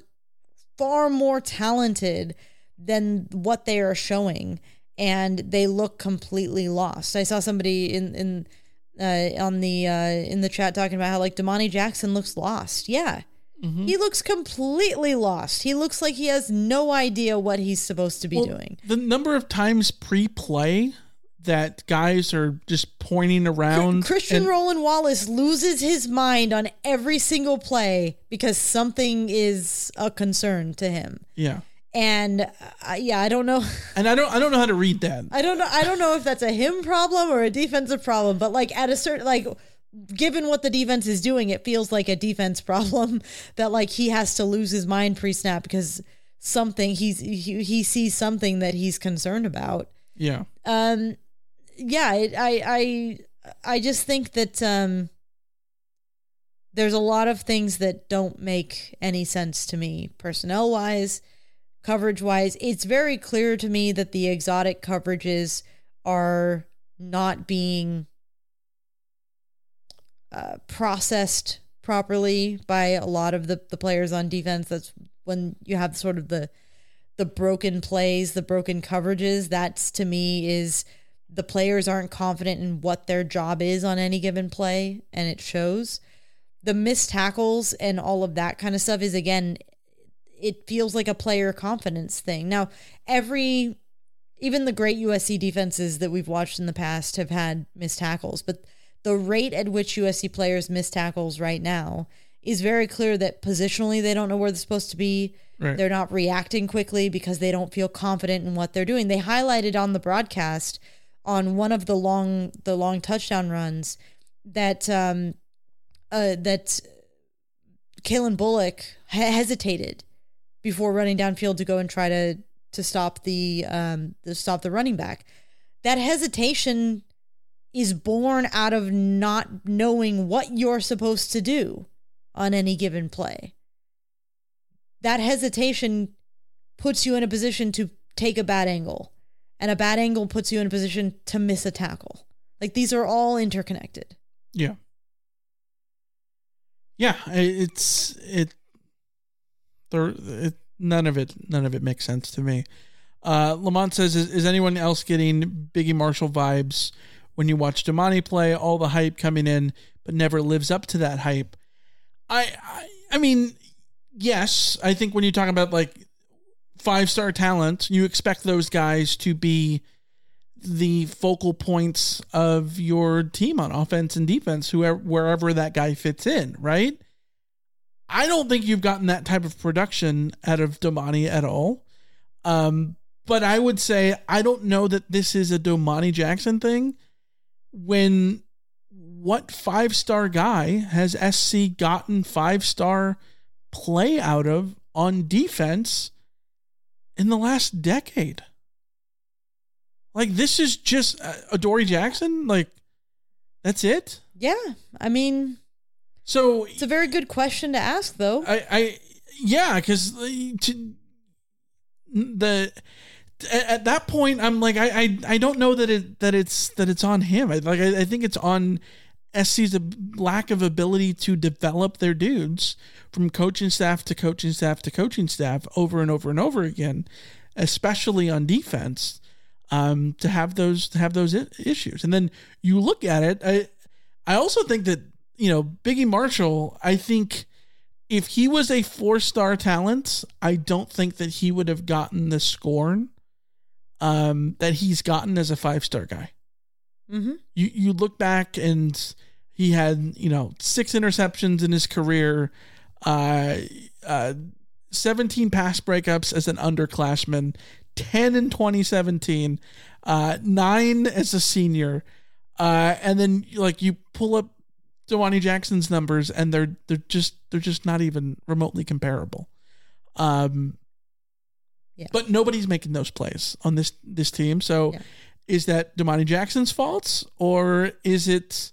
far more talented than what they are showing, and they look completely lost. I saw somebody in in uh, on the uh, in the chat talking about how like Damani Jackson looks lost. Yeah, mm-hmm. He looks completely lost. He looks like he has no idea what he's supposed to be well, doing. The number of times pre-play that guys are just pointing around. Christian and- Roland Wallace loses his mind on every single play because something is a concern to him. Yeah. And uh, yeah, I don't know. And I don't I don't know how to read that. I don't know I don't know if that's a him problem or a defensive problem, but like at a certain like given what the defense is doing, it feels like a defense problem that like he has to lose his mind pre-snap because something he's he, he sees something that he's concerned about. Yeah. Um Yeah, I, I I I just think that um, there's a lot of things that don't make any sense to me, personnel-wise, coverage-wise. It's very clear to me that the exotic coverages are not being uh, processed properly by a lot of the, the players on defense. That's when you have sort of the the broken plays, the broken coverages. That's, to me, is... the players aren't confident in what their job is on any given play, and it shows. The missed tackles and all of that kind of stuff is, again, it feels like a player confidence thing. Now, every, even the great U S C defenses that we've watched in the past have had missed tackles, but the rate at which U S C players miss tackles right now is very clear that positionally they don't know where they're supposed to be. Right. They're not reacting quickly because they don't feel confident in what they're doing. They highlighted on the broadcast on one of the long the long touchdown runs that um uh that Kalen Bullock ha- hesitated before running downfield to go and try to to stop the um to stop the running back. That hesitation is born out of not knowing what you're supposed to do on any given play. That hesitation puts you in a position to take a bad angle. And a bad angle puts you in a position to miss a tackle. Like, these are all interconnected. Yeah. Yeah, it's it. There, it none of it, none of it makes sense to me. Uh, Lamont says, is, "Is anyone else getting Biggie Marshall vibes when you watch Damani play? All the hype coming in, but never lives up to that hype." I, I, I mean, yes, I think when you talk about like five-star talent, you expect those guys to be the focal points of your team on offense and defense, whoever, wherever that guy fits in, right? I don't think you've gotten that type of production out of Damani at all. Um, but I would say I don't know that this is a Damani Jackson thing. When what five-star guy has S C gotten five-star play out of on defense in the last decade? Like, this is just uh, Adoree Jackson? Like, that's it? Yeah. I mean... So it's a very good question to ask, though. I, I yeah, because the at that point, I'm like, I, I, I don't know that it that it's that it's on him. I, like, I, I think it's on S C's lack of ability to develop their dudes from coaching staff to coaching staff to coaching staff over and over and over again, especially on defense, um, to have those to have those issues. And then you look at it. I, I also think that, you know, Biggie Marshall, I think if he was a four-star talent, I don't think that he would have gotten the scorn um, that he's gotten as a five-star guy. Mm-hmm. You you look back and he had, you know, six interceptions in his career, uh, uh, seventeen pass breakups as an underclassman, ten in twenty seventeen, uh, nine as a senior, uh, and then like you pull up Dewani Jackson's numbers and they're they're just they're just not even remotely comparable. Um, yeah. But nobody's making those plays on this this team, so. Yeah. Is that Dewani Jackson's fault, or is it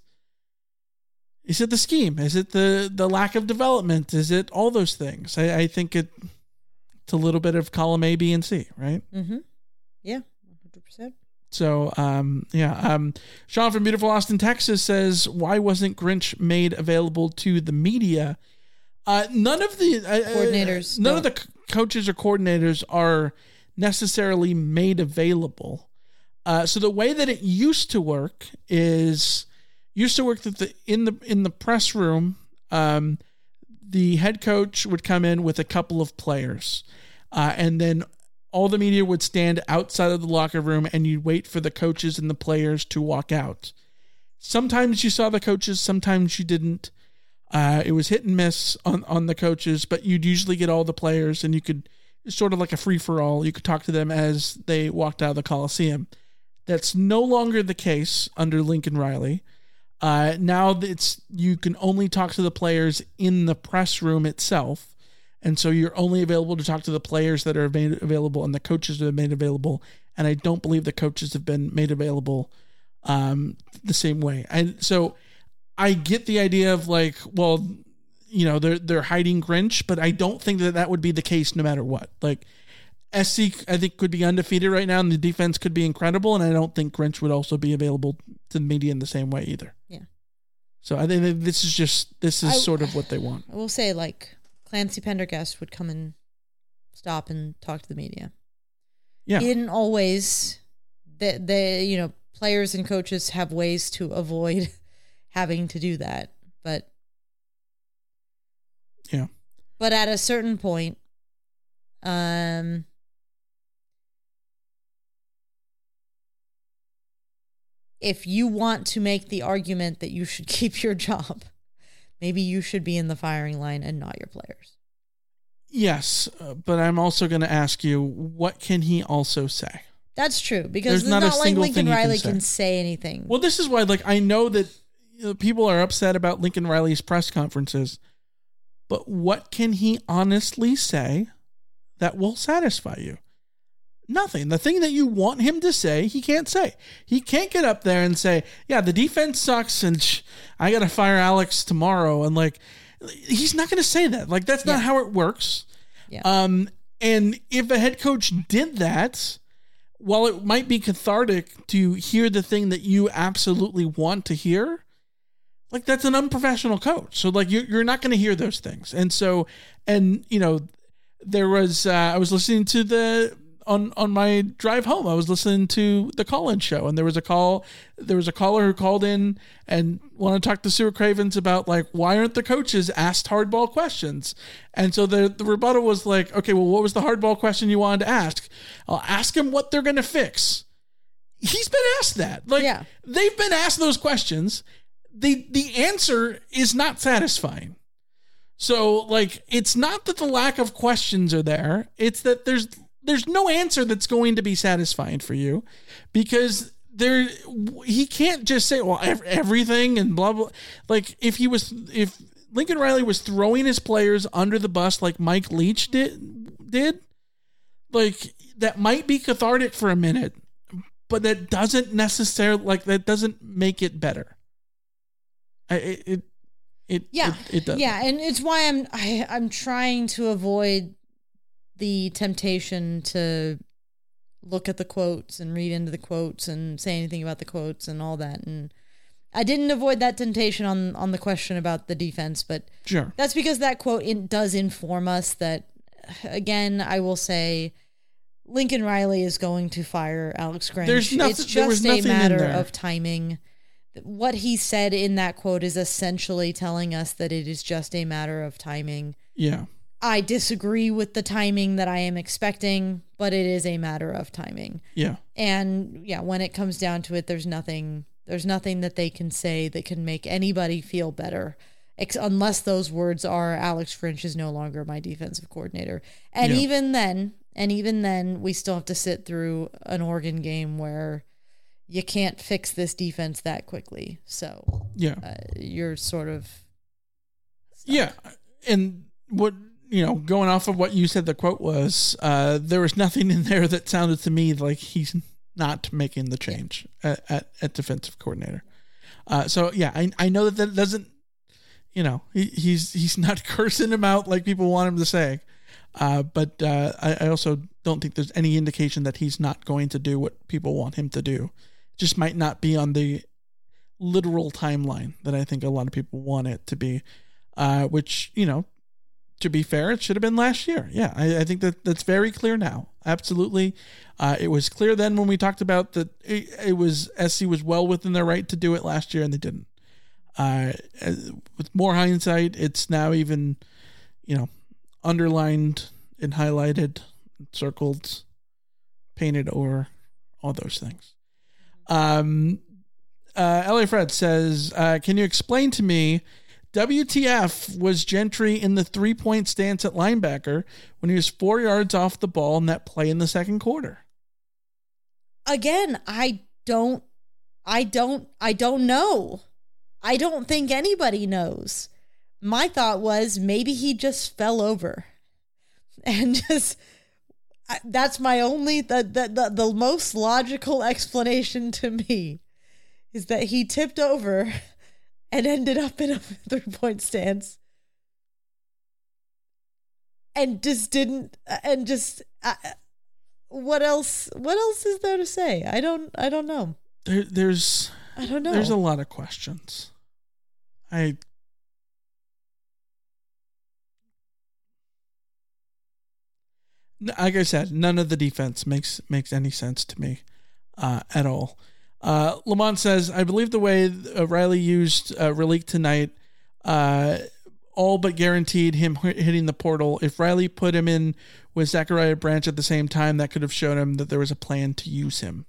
is it the scheme? Is it the, the lack of development? Is it all those things? I, I think it, it's a little bit of column A, B, and C, right? Mm-hmm. Yeah, one hundred percent. So, um, yeah. Um, Sean from beautiful Austin, Texas says, why wasn't Grinch made available to the media? Uh, none of the uh, coordinators, none no. of the c- coaches or coordinators are necessarily made available. Uh, so the way that it used to work is used to work that the in the in the press room, um, the head coach would come in with a couple of players, uh, and then all the media would stand outside of the locker room, and you'd wait for the coaches and the players to walk out. Sometimes you saw the coaches, sometimes you didn't. Uh, it was hit and miss on on the coaches, but you'd usually get all the players, and you could sort of like a free for all. You could talk to them as they walked out of the Coliseum. That's no longer the case under Lincoln Riley. Uh, now it's you can only talk to the players in the press room itself, and so you're only available to talk to the players that are made available and the coaches that have made available. And I don't believe the coaches have been made available um, the same way. And so I get the idea of like, well, you know, they're they're hiding Grinch, but I don't think that that would be the case no matter what. Like. S C, I think, could be undefeated right now, and the defense could be incredible, and I don't think Grinch would also be available to the media in the same way either. Yeah. So I think that this is just, this is I, sort of what they want. I will say, like, Clancy Pendergast would come and stop and talk to the media. Yeah. He didn't always, they, they, you know, players and coaches have ways to avoid having to do that, but. Yeah. But at a certain point, um, if you want to make the argument that you should keep your job, maybe you should be in the firing line and not your players. Yes, uh, but I'm also going to ask you, what can he also say? That's true, because There's it's not not, a like single Lincoln thing he can Riley say. can say anything. Well, this is why, like, I know that you know, people are upset about Lincoln Riley's press conferences, but what can he honestly say that will satisfy you? Nothing. The thing that you want him to say, he can't say. He can't get up there and say, yeah, the defense sucks and sh- I got to fire Alex tomorrow. And like, he's not going to say that. Like, that's not Yeah. how it works. Yeah. Um, and if a head coach did that, while it might be cathartic to hear the thing that you absolutely want to hear, like, that's an unprofessional coach. So like, you're, you're not going to hear those things. And so, and you know, there was, uh, I was listening to the, on, on my drive home, I was listening to the call-in show, and there was a call, there was a caller who called in and wanted to talk to Stuart Cravens about like, why aren't the coaches asked hardball questions? And so the, the rebuttal was like, okay, well, what was the hardball question you wanted to ask? I'll ask them what they're going to fix. He's been asked that. Like, Yeah. they've been asked those questions. The, the answer is not satisfying. So like, it's not that the lack of questions are there. It's that there's, there's no answer that's going to be satisfying for you, because there, he can't just say, well, ev- everything and blah, blah. Like if he was, if Lincoln Riley was throwing his players under the bus, like Mike Leach did, did like that might be cathartic for a minute, but that doesn't necessarily, like, that doesn't make it better. I, it, it It yeah, it, it does. Yeah, and it's why I'm I, I'm trying to avoid the temptation to look at the quotes and read into the quotes and say anything about the quotes and all that. And I didn't avoid that temptation on on the question about the defense, but sure, that's because that quote in, does inform us that. Again, I will say, Lincoln Riley is going to fire Alex Grinch. There's nothing, it's there was just a nothing in matter there. of timing. What he said in that quote is essentially telling us that it is just a matter of timing. Yeah. I disagree with the timing that I am expecting, but it is a matter of timing. Yeah. And yeah, when it comes down to it, there's nothing there's nothing that they can say that can make anybody feel better. Ex- unless those words are Alex Grinch is no longer my defensive coordinator. And Yeah. even then, and even then, we still have to sit through an Oregon game where you can't fix this defense that quickly. So yeah, uh, you're sort of stuck. Yeah. And what, you know, going off of what you said the quote was, uh, there was nothing in there that sounded to me like he's not making the change at, at, at defensive coordinator. Uh, so yeah, I I know that that doesn't, you know, he, he's he's not cursing him out like people want him to say. Uh, but uh, I, I also don't think there's any indication that he's not going to do what people want him to do. It just might not be on the literal timeline that I think a lot of people want it to be, uh, which, you know, to be fair, it should have been last year. Yeah, I, I think that that's very clear now. Absolutely. Uh, it was clear then when we talked about that it, it was S C was well within their right to do it last year, and they didn't. Uh, with more hindsight, it's now even, you know, underlined and highlighted, circled, painted over, all those things. Um, uh, L A Fred says, uh, can you explain to me, W T F was Gentry in the three-point stance at linebacker when he was four yards off the ball in that play in the second quarter? Again, I don't, I don't, I don't know. I don't think anybody knows. My thought was maybe he just fell over and just, I, that's my only, the, the, the, the most logical explanation to me is that he tipped over and ended up in a three-point stance and just didn't, and just, uh, what else, what else is there to say? I don't, I don't know. There, there's, I don't know. There's a lot of questions. I, like I said, none of the defense makes makes any sense to me uh, at all. Uh, Lamont says, I believe the way uh, Riley used uh, Raleek tonight, uh, all but guaranteed him hitting the portal. If Riley put him in with Zachariah Branch at the same time, that could have shown him that there was a plan to use him.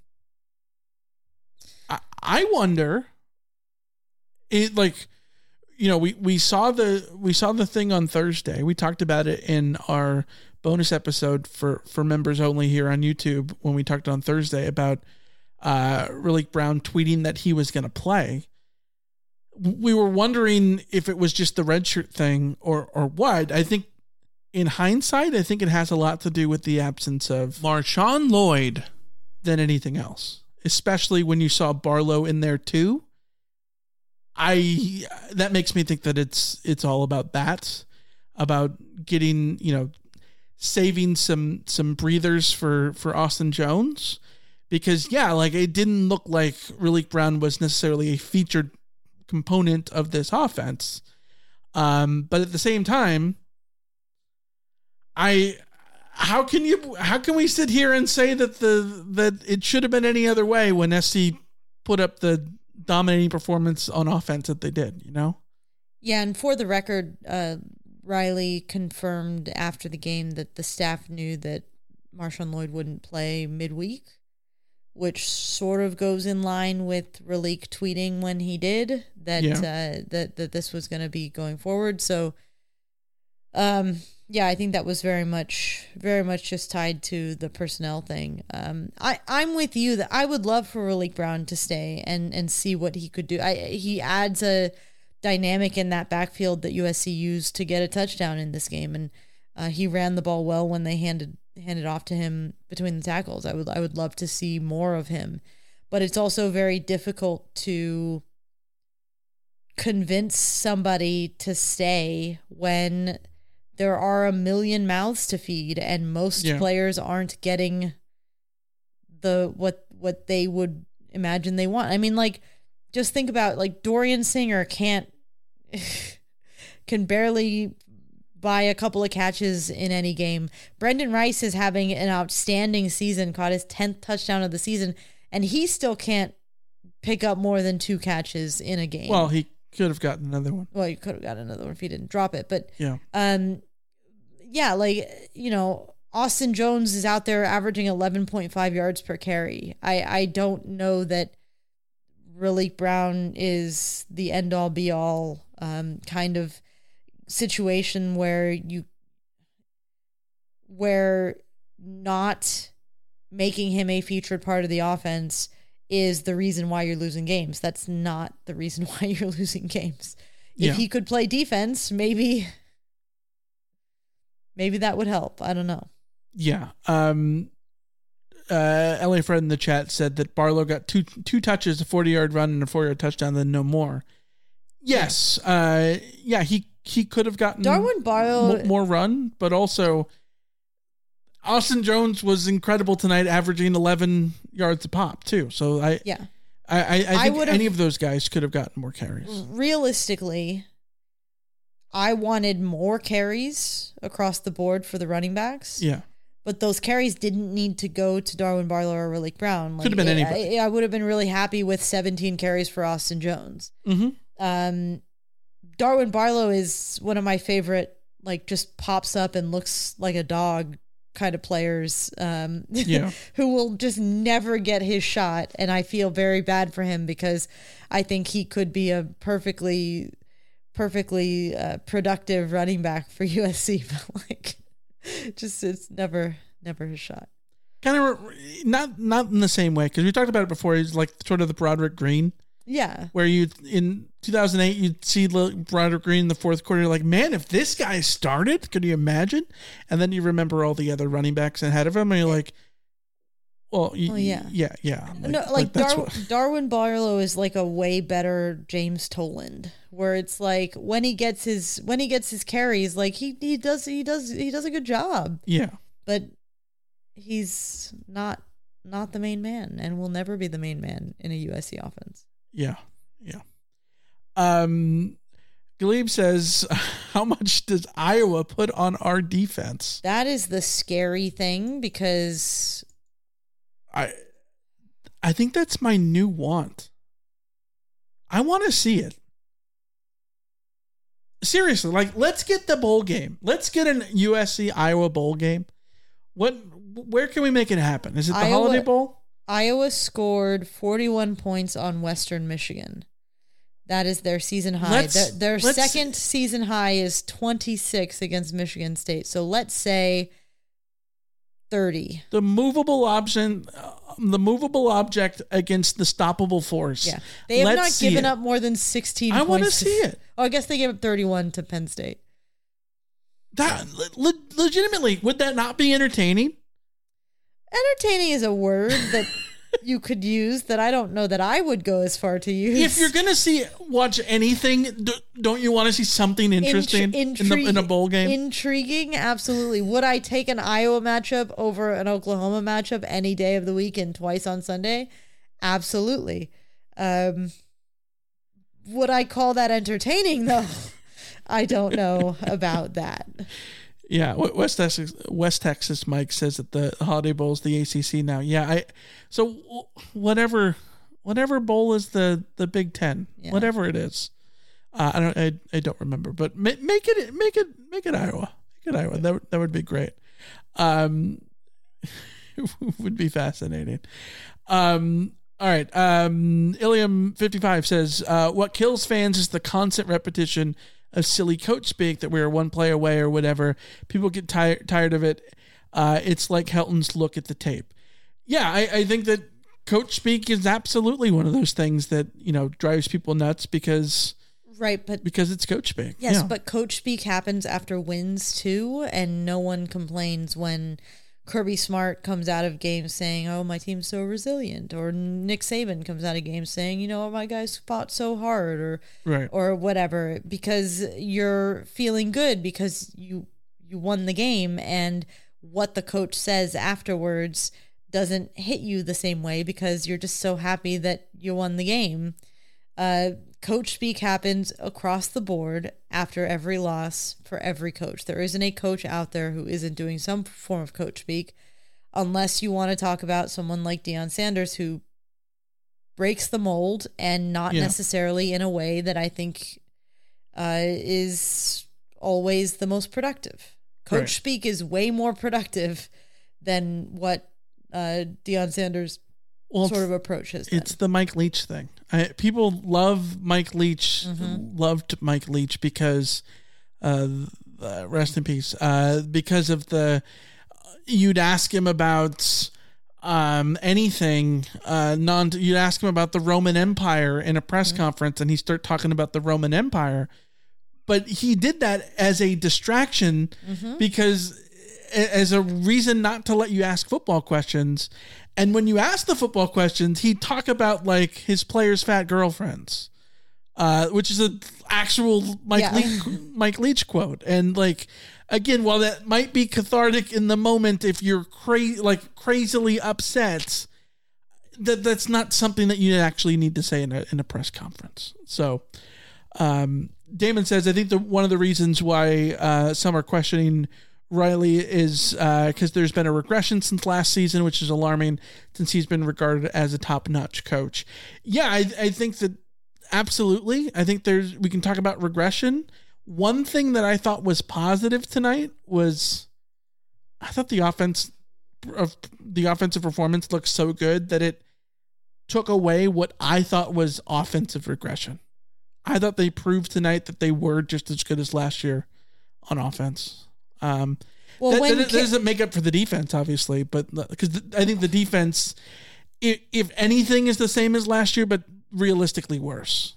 I, I wonder, it like, you know, we, we saw the we saw the thing on Thursday. We talked about it in our bonus episode for, for members only here on YouTube when we talked on Thursday about uh, Raleek Brown tweeting that he was going to play. We were wondering if it was just the redshirt thing or or what. I think in hindsight, I think it has a lot to do with the absence of Marshawn Lloyd than anything else, especially when you saw Barlow in there too. I that makes me think that it's it's all about that, about getting, you know, saving some some breathers for for Austin Jones, because yeah, like it didn't look like Raleek Brown was necessarily a featured component of this offense, um, but at the same time, I how can you how can we sit here and say that the that it should have been any other way when S C put up the dominating performance on offense that they did, you know? Yeah, and for the record, uh, Riley confirmed after the game that the staff knew that Marshawn Lloyd wouldn't play midweek, which sort of goes in line with Raleek tweeting when he did that Yeah. uh, that that this was going to be going forward. So, um, yeah, I think that was very much very much just tied to the personnel thing. Um, I I'm with you that I would love for Raleek Brown to stay and and see what he could do. I he adds a dynamic in that backfield that U S C used to get a touchdown in this game, and uh, he ran the ball well when they handed handed off to him between the tackles. I would I would love to see more of him, but it's also very difficult to convince somebody to stay when there are a million mouths to feed and most Yeah. players aren't getting the what what they would imagine they want. I mean, like, just think about, like, Dorian Singer can't can barely buy a couple of catches in any game. Brendan Rice is having an outstanding season, caught his tenth touchdown of the season, and he still can't pick up more than two catches in a game. Well, he could have gotten another one. Well, he could have gotten another one if he didn't drop it. But Yeah. um, yeah, like, you know, Austin Jones is out there averaging eleven point five yards per carry. I, I don't know that Raleek Brown is the end all be all um, kind of situation where you where not making him a featured part of the offense is the reason why you're losing games. That's not the reason why you're losing games. If Yeah. he could play defense, maybe maybe that would help. I don't know. Yeah. Um, uh, L A Fred in the chat said that Barlow got two two touches, a forty-yard run, and a four-yard touchdown, then no more. Yes. Yeah, uh, yeah he, he could have gotten Darwin Barlow mo- more run, but also Austin Jones was incredible tonight, averaging eleven yards a pop, too. So I, yeah. I, I, I think I would've- any of those guys could have gotten more carries. Realistically, I wanted more carries across the board for the running backs. Yeah. But those carries didn't need to go to Darwin Barlow or Raleek Brown. Like, Could have been I- anybody. I, I would have been really happy with seventeen carries for Austin Jones. Mm-hmm. Um, Darwin Barlow is one of my favorite, like, just pops up and looks like a dog kind of players um, Yeah. who will just never get his shot. And I feel very bad for him because I think he could be a perfectly, perfectly uh, productive running back for U S C. But, like, just it's never, never his shot. Kind of not not in the same way, because we talked about it before. He's like sort of the Broderick Green. Yeah. Where you, in two thousand eight, you'd see Broderick Green in the fourth quarter. You're like, man, if this guy started, could you imagine? And then you remember all the other running backs ahead of him, and you're like, well, y- Oh, yeah. yeah, yeah. Like, no, like, that's Dar- what- Darwin Barlow is like a way better James Toland, where it's like when he gets his when he gets his carries, like he he does he does he does a good job. Yeah. But he's not not the main man, and will never be the main man in a U S C offense. Yeah, yeah. Um, Glebe says, how much does Iowa put on our defense? That is the scary thing, because I, I think that's my new want. I want to see it. Seriously, like, let's get the bowl game. Let's get an U S C Iowa bowl game. What? Where can we make it happen? Is it the Iowa- Holiday Bowl? Iowa scored forty-one points on Western Michigan. That is their season high. Let's- their their let's- second season high is twenty-six against Michigan State. So let's say thirty. The movable option, uh, the movable object against the stoppable force. Yeah. They have Let's not see given it. up more than sixteen I points. want to see it. Oh, I guess they gave up thirty-one to Penn State. That le- legitimately, would that not be entertaining? Entertaining is a word that you could use that I don't know that I would go as far to use. If you're gonna see watch anything, do, don't you want to see something interesting Intri- in, the, in a bowl game? Intriguing, absolutely. Would I take an Iowa matchup over an Oklahoma matchup any day of the week and twice on Sunday? Absolutely. Um, would I call that entertaining though? I don't know about that. Yeah, W- West Texas, West Texas Mike says that the Holiday Bowl is the A C C now. Yeah, I so w- whatever whatever bowl is the the Big Ten, Yeah. whatever it is. Uh, I don't I, I don't remember, but ma- make it make it make it Iowa. Make it Iowa. That would- that would be great. Um, would be fascinating. Um. All right. Um, Ilium fifty-five says, uh, what kills fans is the constant repetition of silly coach speak that we're one play away or whatever. People get tired tired of it. Uh, it's like Helton's look at the tape. Yeah, I, I think that coach speak is absolutely one of those things that, you know, drives people nuts because Right, but because it's coach speak. yes, Yeah. but coach speak happens after wins too, and no one complains when Kirby Smart comes out of games saying, oh, my team's so resilient. Or Nick Saban comes out of games saying, you know, my guys fought so hard or right. or whatever, because you're feeling good because you you won the game, and what the coach says afterwards doesn't hit you the same way because you're just so happy that you won the game. Uh, coach speak happens across the board after every loss for every coach. There isn't a coach out there who isn't doing some form of coach speak, unless you want to talk about someone like Deion Sanders, who breaks the mold and not yeah. necessarily in a way that I think uh, is always the most productive. Coach right. speak is way more productive than what uh, Deion Sanders well, sort of approach has been. It's the Mike Leach thing. I, people love Mike Leach, mm-hmm. loved Mike Leach because, uh, uh, rest in peace, uh, because of the, you'd ask him about um, anything, uh, non, you'd ask him about the Roman Empire in a press mm-hmm. conference, and he'd start talking about the Roman Empire. But he did that as a distraction mm-hmm. because as a reason not to let you ask football questions. And when you ask the football questions, he'd talk about like his players' fat girlfriends, uh, which is an actual Mike, yeah. Leach, Mike Leach quote. And like, again, while that might be cathartic in the moment, if you're cra- like crazily upset, that that's not something that you actually need to say in a, in a press conference. So, um, Damon says, I think the, one of the reasons why uh, some are questioning Riley is because uh, there's been a regression since last season, which is alarming since he's been regarded as a top-notch coach. Yeah, I, I think that absolutely. I think there's we can talk about regression. One thing that I thought was positive tonight was I thought the offense of the offensive performance looked so good that it took away what I thought was offensive regression. I thought they proved tonight that they were just as good as last year on offense. Um, well, that, that, that doesn't make up for the defense, obviously, but because I think the defense, if, if anything, is the same as last year, but realistically worse.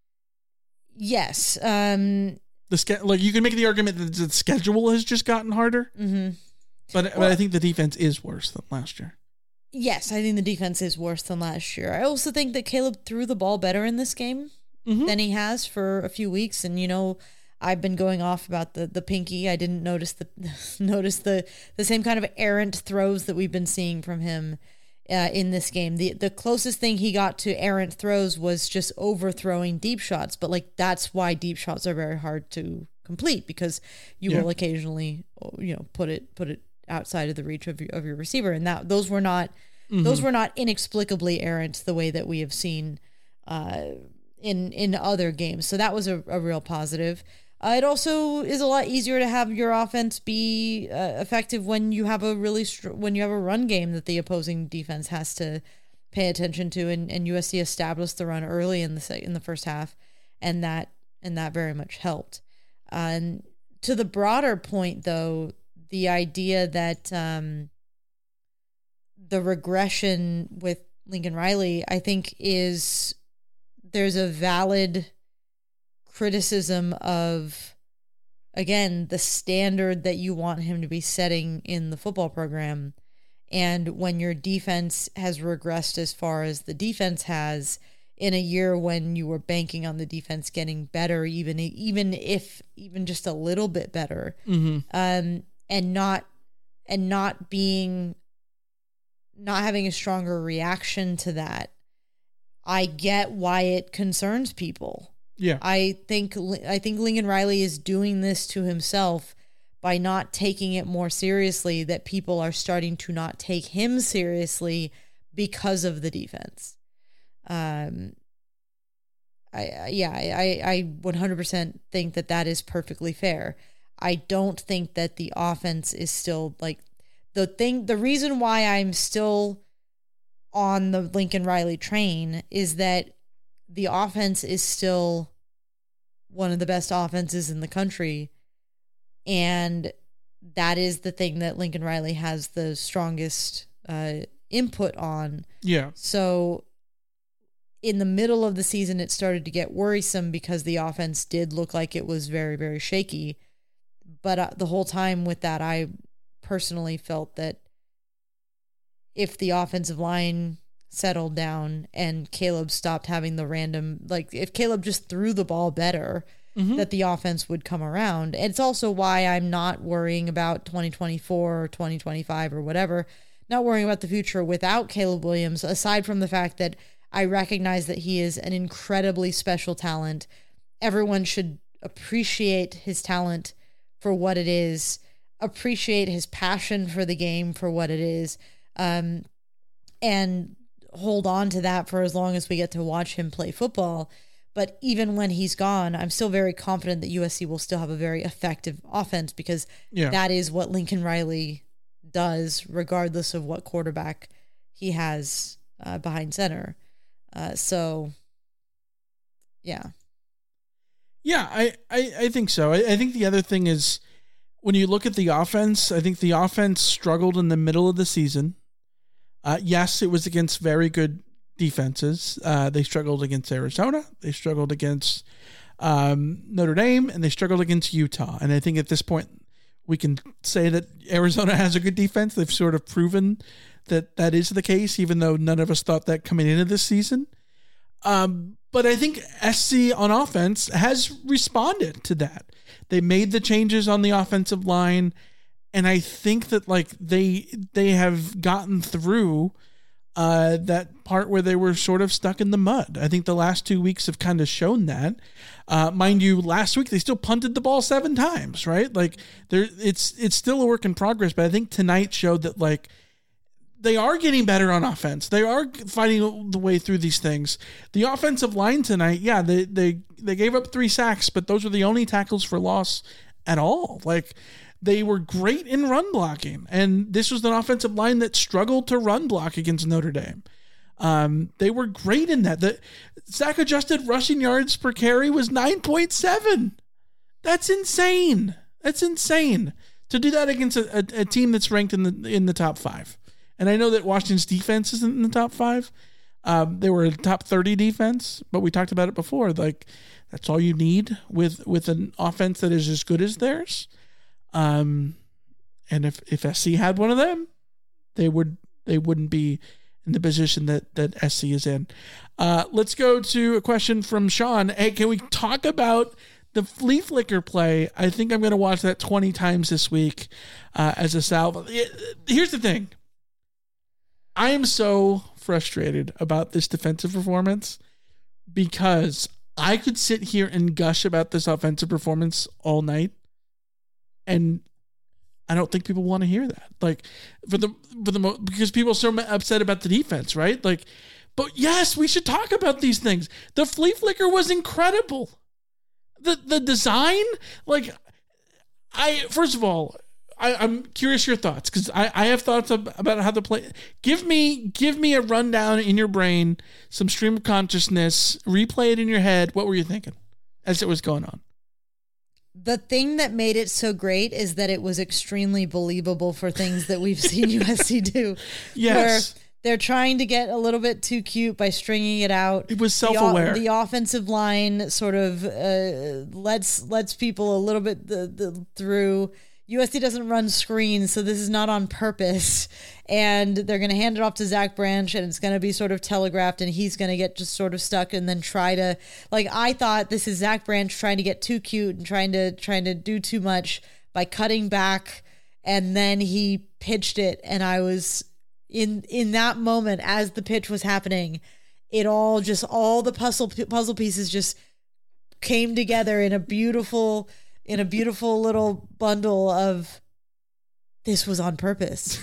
Yes. Um, the ske- like you can make the argument that the schedule has just gotten harder, mm-hmm. but well, but I think the defense is worse than last year. Yes, I think the defense is worse than last year. I also think that Caleb threw the ball better in this game mm-hmm. than he has for a few weeks, and you know. I've been going off about the, the pinky. I didn't notice the notice the, the same kind of errant throws that we've been seeing from him uh, in this game. The the closest thing he got to errant throws was just overthrowing deep shots. But like that's why deep shots are very hard to complete, because you yeah. will occasionally you know put it put it outside of the reach of your, of your receiver, and that those were not mm-hmm. those were not inexplicably errant the way that we have seen uh, in in other games. So that was a, a real positive. Uh, it also is a lot easier to have your offense be uh, effective when you have a really str- when you have a run game that the opposing defense has to pay attention to, and, and U S C established the run early in the se- in the first half, and that and that very much helped. Uh, and to the broader point, though, the idea that um, the regression with Lincoln Riley, I think, is there's a valid criticism of, again, the standard that you want him to be setting in the football program. And when your defense has regressed as far as the defense has in a year when you were banking on the defense getting better, even even if even just a little bit better, mm-hmm. um, and not and not being not having a stronger reaction to that, I get why it concerns people. Yeah, I think I think Lincoln Riley is doing this to himself by not taking it more seriously, that people are starting to not take him seriously because of the defense. Um, I yeah, I I one hundred percent think that that is perfectly fair. I don't think that the offense is still like the thing. The reason why I'm still on the Lincoln Riley train is that the offense is still one of the best offenses in the country, and that is the thing that Lincoln Riley has the strongest uh, input on. Yeah. So in the middle of the season, it started to get worrisome because the offense did look like it was very, very shaky. But uh, the whole time with that, I personally felt that if the offensive line settled down and Caleb stopped having the random, like if Caleb just threw the ball better, mm-hmm. that the offense would come around. And it's also why I'm not worrying about twenty twenty-four or twenty twenty-five or whatever, not worrying about the future without Caleb Williams, aside from the fact that I recognize that he is an incredibly special talent. Everyone should appreciate his talent for what it is, appreciate his passion for the game for what it is, um, and hold on to that for as long as we get to watch him play football. But even when he's gone, I'm still very confident that U S C will still have a very effective offense, because yeah. that is what Lincoln Riley does, regardless of what quarterback he has uh, behind center. Uh, so, yeah. Yeah, I, I, I think so. I, I think the other thing is, when you look at the offense, I think the offense struggled in the middle of the season. Uh, yes, it was against very good defenses. Uh, they struggled against Arizona. They struggled against um, Notre Dame, and they struggled against Utah. And I think at this point, we can say that Arizona has a good defense. They've sort of proven that that is the case, even though none of us thought that coming into this season. Um, but I think S C on offense has responded to that. They made the changes on the offensive line, and I think that like they they have gotten through uh, that part where they were sort of stuck in the mud. I think the last two weeks have kind of shown that. Uh, mind you, last week they still punted the ball seven times, right? Like there, it's it's still a work in progress. But I think tonight showed that like they are getting better on offense. They are fighting the way through these things. The offensive line tonight, yeah, they they they gave up three sacks, but those were the only tackles for loss at all. Like they were great in run blocking, and this was an offensive line that struggled to run block against Notre Dame. Um, they were great in that. The sack adjusted rushing yards per carry was nine point seven. That's insane. That's insane to do that against a, a, a team that's ranked in the in the top five. And I know that Washington's defense isn't in the top five. Um, they were a top thirty defense, but we talked about it before. Like that's all you need with with an offense that is as good as theirs. Um, and if, if S C had one of them, they would they wouldn't be in the position that that S C is in. Uh, let's go to a question from Sean. Hey, can we talk about the flea flicker play? I think I'm going to watch that twenty times this week uh, as a salve. Here's the thing. I am so frustrated about this defensive performance because I could sit here and gush about this offensive performance all night, and I don't think people want to hear that. Like for the for the because people are so upset about the defense, right? Like, but yes, we should talk about these things. The flea flicker was incredible. The the design, like, I first of all. I, I'm curious your thoughts because I, I have thoughts of, about how the play. Give me give me a rundown in your brain, some stream of consciousness, replay it in your head. What were you thinking as it was going on? The thing that made it so great is that it was extremely believable for things that we've seen U S C do. Yes. Where they're trying to get a little bit too cute by stringing it out. It was self-aware. The, the offensive line sort of uh, lets lets people a little bit the, the, through. U S C doesn't run screens, so this is not on purpose. And they're going to hand it off to Zach Branch, and it's going to be sort of telegraphed, and he's going to get just sort of stuck and then try to, like, I thought this is Zach Branch trying to get too cute and trying to trying to do too much by cutting back, and then he pitched it, and I was in in that moment as the pitch was happening, it all just all the puzzle puzzle pieces just came together in a beautiful. in a beautiful little bundle of this was on purpose.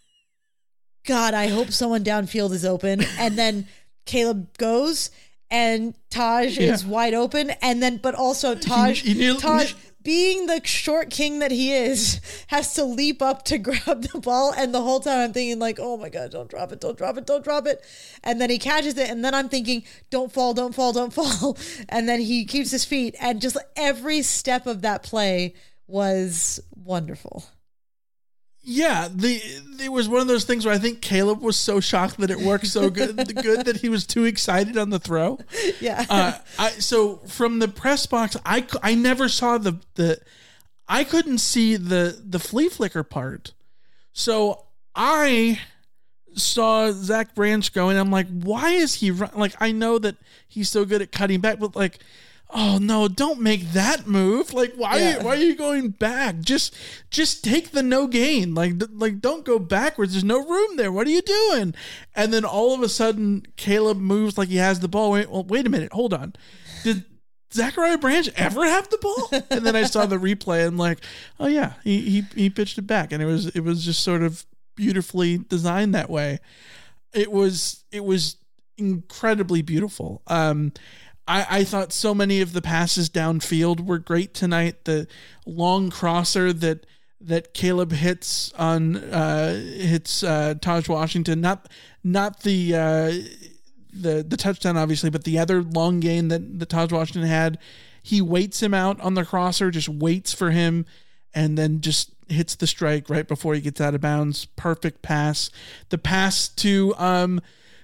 God, I hope someone downfield is open. And then Caleb goes and Taj yeah. is wide open. And then, but also Taj, you, you, Taj being the short king that he is, has to leap up to grab the ball. And the whole time I'm thinking like, oh my God, don't drop it, don't drop it, don't drop it. And then he catches it. And then I'm thinking, don't fall, don't fall, don't fall. And then he keeps his feet. And just every step of that play was wonderful. Yeah, the it was one of those things where I think Caleb was so shocked that it worked so good, good that he was too excited on the throw. Yeah. Uh, I, so from the press box, I, I never saw the the I couldn't see the the flea flicker part. So I saw Zach Branch going, I'm like, why is he run? Like, I know that he's so good at cutting back, but like, oh no, don't make that move. Like, why, yeah. why are you going back? Just, just take the no gain. Like, like, don't go backwards. There's no room there. What are you doing? And then all of a sudden, Caleb moves like he has the ball. Wait, well, wait a minute. Hold on. Did Zachariah Branch ever have the ball? And then I saw the replay and I'm like, oh yeah, he, he, he pitched it back. And it was, it was just sort of beautifully designed that way. It was, it was incredibly beautiful. Um, I, I thought so many of the passes downfield were great tonight. The long crosser that that Caleb hits on uh, hits uh, Taj Washington, not not the uh, the the touchdown obviously, but the other long gain that, that Taj Washington had. He waits him out on the crosser, just waits for him, and then just hits the strike right before he gets out of bounds. Perfect pass. The pass to um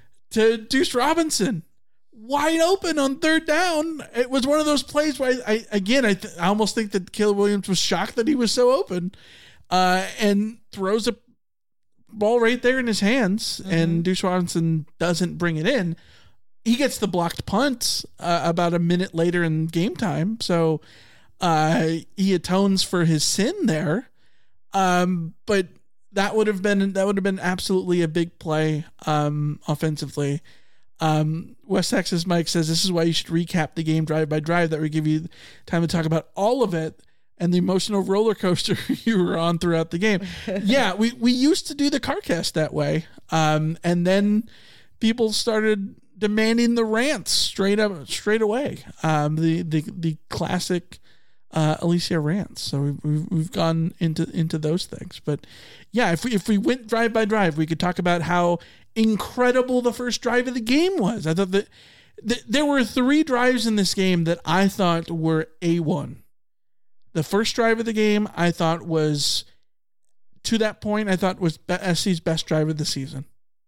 to Deuce Robinson. Wide open on third down. It was one of those plays where I, I again, I, th- I almost think that Caleb Williams was shocked that he was so open, uh, and throws a ball right there in his hands, mm-hmm. and Deuce Robinson doesn't bring it in. He gets the blocked punt uh, about a minute later in game time, so uh, he atones for his sin there. Um, but that would have been that would have been absolutely a big play um, offensively. Um, West Texas Mike says this is why you should recap the game drive by drive. That would give you time to talk about all of it and the emotional roller coaster you were on throughout the game. Yeah, we, we used to do the CarCast that way. Um, and then people started demanding the rants straight up, straight away. Um, the, the, the classic, uh, Alicia rants. So we've, we've gone into, into those things, but yeah, if we, if we went drive by drive, we could talk about how incredible the first drive of the game was. I thought that th- there were three drives in this game that I thought were A one. The first drive of the game I thought was, to that point, I thought was S C's best drive of the season.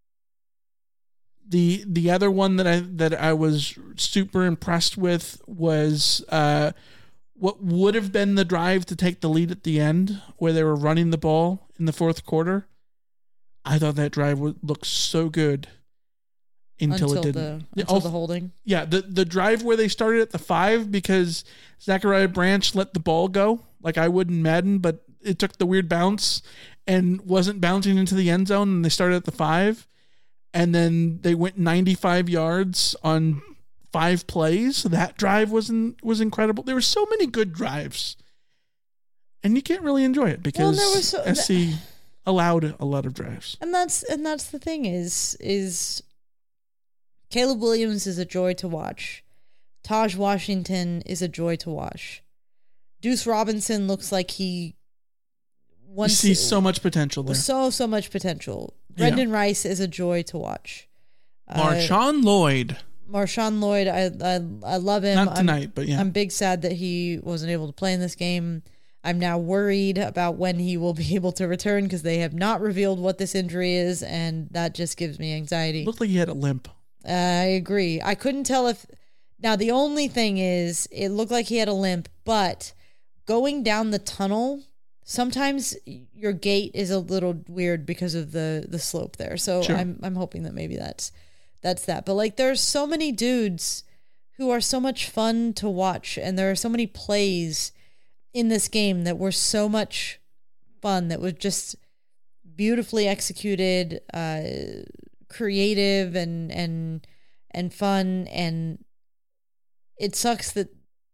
The the other one that I that I was super impressed with was uh, what would have been the drive to take the lead at the end, where they were running the ball in the fourth quarter. I thought that drive would look so good until, until it didn't. The, until All, the holding. Yeah, the, the drive where they started at the five because Zachariah Branch let the ball go, like I would in Madden, but it took the weird bounce and wasn't bouncing into the end zone, and they started at the five, and then they went ninety-five yards on five plays. That drive was in, was incredible. There were so many good drives, and you can't really enjoy it because well, was so, S C... That, allowed a lot of drives. And that's and that's the thing is is Caleb Williams is a joy to watch. Taj Washington is a joy to watch. Deuce Robinson looks like he wants you see so much potential there. So so much potential. Brendan yeah. Rice is a joy to watch. Marshawn uh, Lloyd. Marshawn Lloyd, I, I I love him. Not tonight, I'm, but yeah. I'm big sad that he wasn't able to play in this game. I'm now worried about when he will be able to return because they have not revealed what this injury is, and that just gives me anxiety. Looked like he had a limp. Uh, I agree. I couldn't tell if... Now, the only thing is, it looked like he had a limp, but going down the tunnel, sometimes your gait is a little weird because of the, the slope there. So sure. I'm I'm hoping that maybe that's that's that. But, like, there's so many dudes who are so much fun to watch, and there are so many plays in this game that were so much fun, that was just beautifully executed, uh, creative and, and, and fun. And it sucks that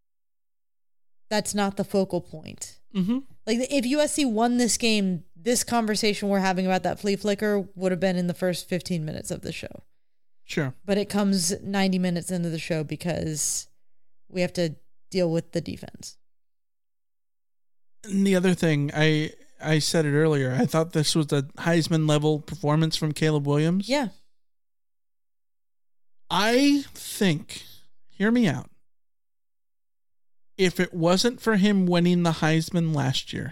that's not the focal point. Mm-hmm. Like if U S C won this game, this conversation we're having about that flea flicker would have been in the first fifteen minutes of the show. Sure. But it comes ninety minutes into the show because we have to deal with the defense. And the other thing, I I said it earlier, I thought this was a Heisman level performance from Caleb Williams. Yeah. I think, hear me out, if it wasn't for him winning the Heisman last year,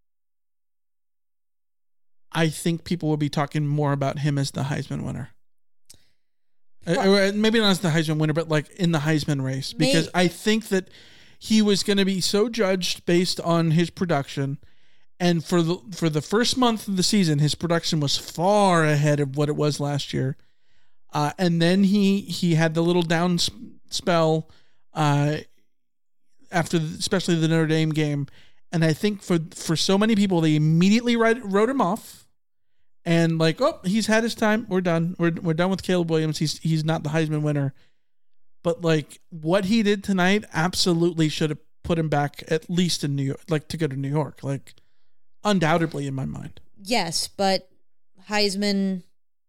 I think people would be talking more about him as the Heisman winner. Well, maybe not as the Heisman winner, but like in the Heisman race. Because may- I think that he was going to be so judged based on his production, And for the for the first month of the season, his production was far ahead of what it was last year. Uh, and then he he had the little down spell uh, after, the, especially the Notre Dame game. And I think for for so many people, they immediately write, wrote him off. And like, oh, he's had his time. We're done. We're we're done with Caleb Williams. He's he's not the Heisman winner. But like what he did tonight absolutely should have put him back at least in New York, like to go to New York, like undoubtedly in my mind. Yes, but Heisman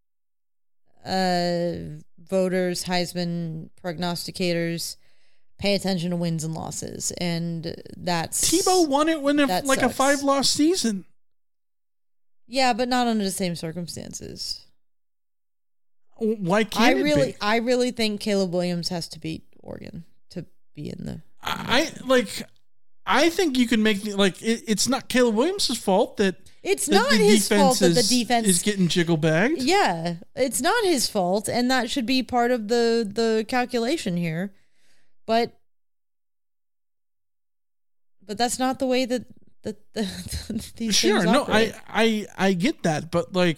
uh, voters, Heisman prognosticators pay attention to wins and losses, and that's Tebow won it when it, like sucks. a five loss season. Yeah, but not under the same circumstances. Why can't I it really, be? I really think Caleb Williams has to beat Oregon to be in the. I like. I think you can make the, like it, it's not Caleb Williams' fault that it's that not the his fault that the is- defense is getting jiggle bagged. Yeah, it's not his fault, and that should be part of the the calculation here. But but that's not the way that that the, these Sure, things no, operate. I, I I get that, but like,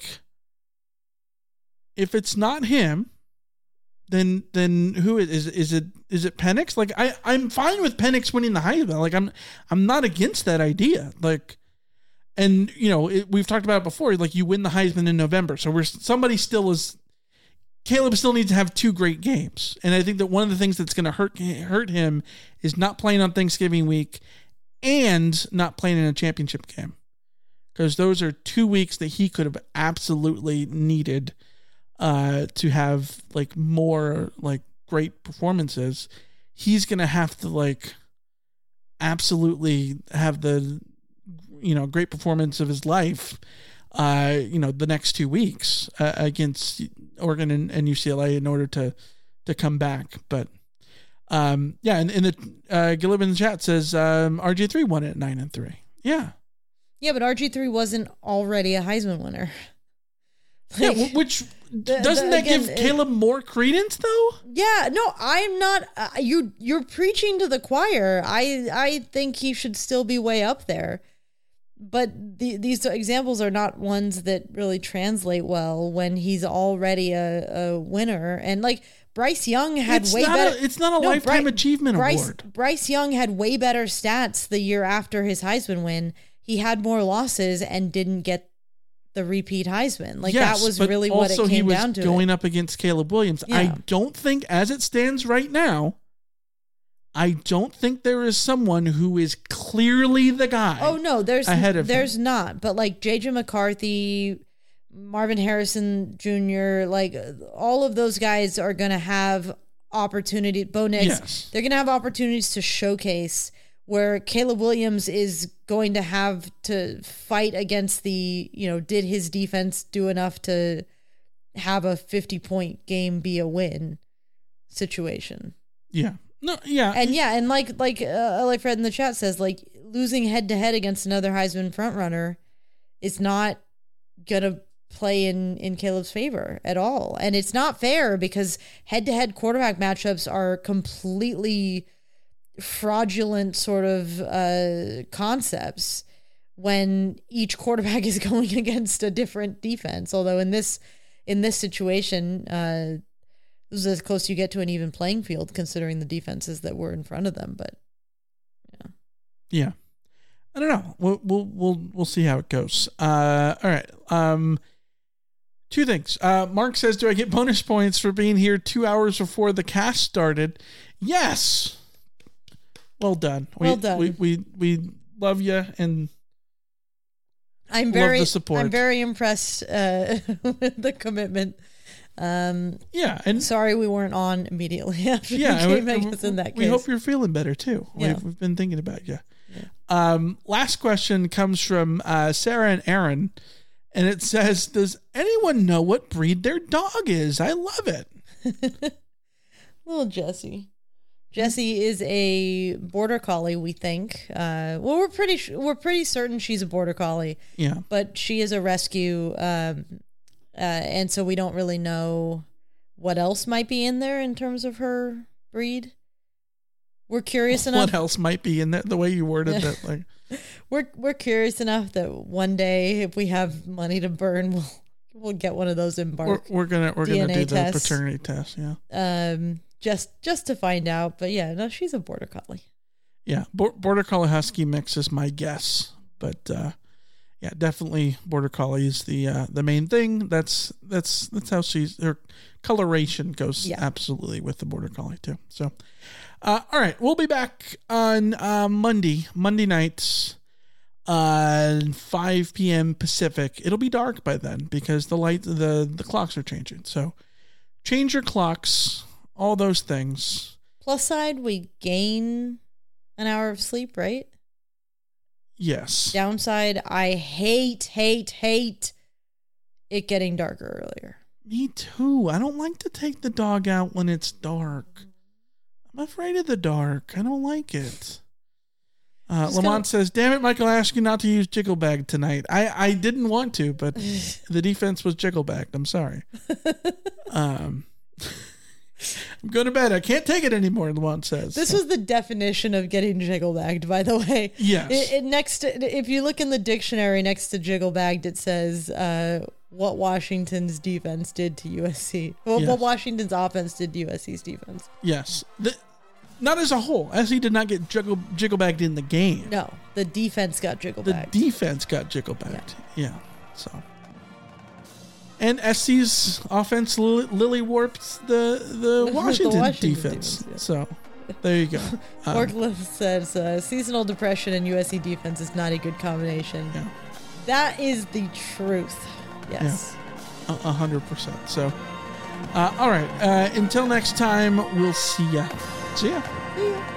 if it's not him, then then who is is, is it? Is it Penix? Like I I'm fine with Penix winning the Heisman. Like I'm I'm not against that idea. Like, and you know it, we've talked about it before. Like you win the Heisman in November, so we're somebody still is. Caleb still needs to have two great games, and I think that one of the things that's going to hurt hurt him is not playing on Thanksgiving week and not playing in a championship game, because those are two weeks that he could have absolutely needed uh, to have like more like great performances. He's going to have to like absolutely have the you know great performance of his life. Uh, you know, the next two weeks uh, against Oregon and, and U C L A in order to to come back. But um, yeah, and in the uh, Gilib in the chat says um, R G three won it at nine and three. Yeah, Yeah, but R G three wasn't already a Heisman winner. yeah. w- Which the- doesn't the- that again, give it- Caleb more credence though? Yeah, no, I'm not. Uh, you you're preaching to the choir. I I think he should still be way up there. But the, these examples are not ones that really translate well when he's already a, a winner. And like Bryce Young had It's way not better. a- it's not a lifetime achievement Bryce, award. Bryce Young had way better stats the year after his Heisman win. He had more losses and didn't get the repeat Heisman. Like Yes, that was but really what it also he came was down to. going it. up against Caleb Williams. I Yeah. don't think, as it stands right now, I don't think there is someone who is clearly the guy. Oh no, there's ahead of there's him. not. But like J J McCarthy, Marvin Harrison Junior, like all of those guys are gonna have opportunity. Bo Nix, Yes. they're gonna have opportunities to showcase. Where Caleb Williams is going to have to fight against the, you know, did his defense do enough to have a fifty point game be a win situation. Yeah. No, yeah. And yeah, and like like uh, like Fred in the chat says, like losing head to head against another Heisman frontrunner is not gonna play in in Caleb's favor at all, and it's not fair because head to head quarterback matchups are completely fraudulent sort of uh, concepts when each quarterback is going against a different defense. Although in this in this situation. Uh, This is as close as you get to an even playing field, considering the defenses that were in front of them. But yeah, Yeah, I don't know. We'll we'll we'll we'll see how it goes. Uh, all right. Um, two things. Uh, Mark says, "Do I get bonus points for being here two hours before the cast started?" Yes. Well done. We, Well done. We we we love you and I'm love very the support. I'm very impressed uh, with the commitment. Um, yeah, and sorry we weren't on immediately after yeah, the and game. we, I guess in that we case, hope you're feeling better too. Yeah. We've, we've been thinking about you. Yeah. Um, last question comes from uh, Sarah and Aaron, and it says, "Does anyone know what breed their dog is? I love it." Little Jessie. Jessie is a border collie. We think. Uh, well, we're pretty sh- we're pretty certain she's a border collie. Yeah, but she is a rescue. Um, Uh, and so we don't really know what else might be in there in terms of her breed. We're curious enough. What else might be in there? The way you worded that, like we're we're curious enough that one day, if we have money to burn, we'll we'll get one of those Embark. We're, we're gonna we're D N A gonna do tests. the paternity test. Yeah. Um, just just to find out, but yeah, no, she's a border collie. Yeah, Bo- border collie husky mix is my guess, but uh, yeah, definitely border collie is the uh, the main thing. That's that's that's how she's her coloration goes Yeah. absolutely with the border collie too. So. Uh, all right, we'll be back on uh, Monday, Monday nights, uh, five p.m. Pacific. It'll be dark by then because the light, the the clocks are changing. So, change your clocks, all those things. Plus side, we gain an hour of sleep, right? Yes. Downside, I hate, hate, hate it getting darker earlier. Me too. I don't like to take the dog out when it's dark. I'm afraid of the dark. I don't like it. Uh, Lamont gonna... says, damn it, Michael, I asked you not to use jiggle bag tonight. I, I didn't want to, but the defense was jiggle bagged. I'm sorry. um, I'm going to bed. I can't take it anymore, Lamont says. This so. was the definition of getting jiggle bagged, by the way. Yes. It, it next to, if you look in the dictionary next to jiggle bagged, it says uh, what Washington's defense did to U S C. Well, Yes. what Washington's offense did to U S C's defense. Yes. The, not as a whole. S C did not get jiggle, jiggle bagged in the game. No, the defense got jiggle The bagged. defense got jiggle bagged. Yeah. yeah. So. And S C's offense li- lily warped the the Washington, the Washington defense. defense, yeah. So there you go. Um, Orklith says uh, seasonal depression and U S C defense is not a good combination. Yeah. That is the truth. Yes. A yeah. hundred percent. So, uh, all right. Uh, until next time, we'll see ya. See ya. See ya.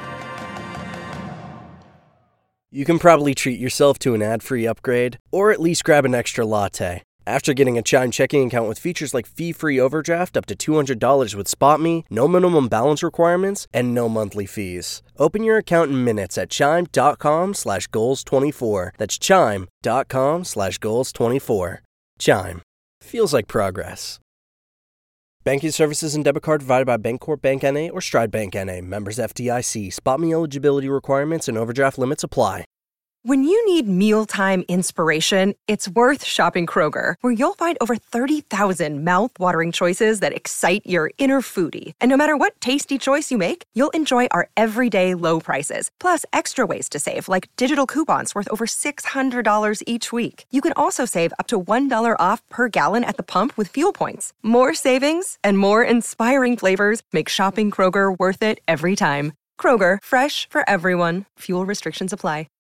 You can probably treat yourself to an ad-free upgrade, or at least grab an extra latte. After getting a Chime checking account with features like fee-free overdraft up to two hundred dollars with SpotMe, no minimum balance requirements, and no monthly fees. Open your account in minutes at chime.com slash goals 24. That's chime.com slash goals 24. Chime. Feels like progress. Banking services and debit card provided by Bancorp Bank N A or Stride Bank N A. Members F D I C. SpotMe eligibility requirements and overdraft limits apply. When you need mealtime inspiration, it's worth shopping Kroger, where you'll find over thirty thousand mouth-watering choices that excite your inner foodie. And no matter what tasty choice you make, you'll enjoy our everyday low prices, plus extra ways to save, like digital coupons worth over six hundred dollars each week. You can also save up to one dollar off per gallon at the pump with fuel points. More savings and more inspiring flavors make shopping Kroger worth it every time. Kroger, fresh for everyone. Fuel restrictions apply.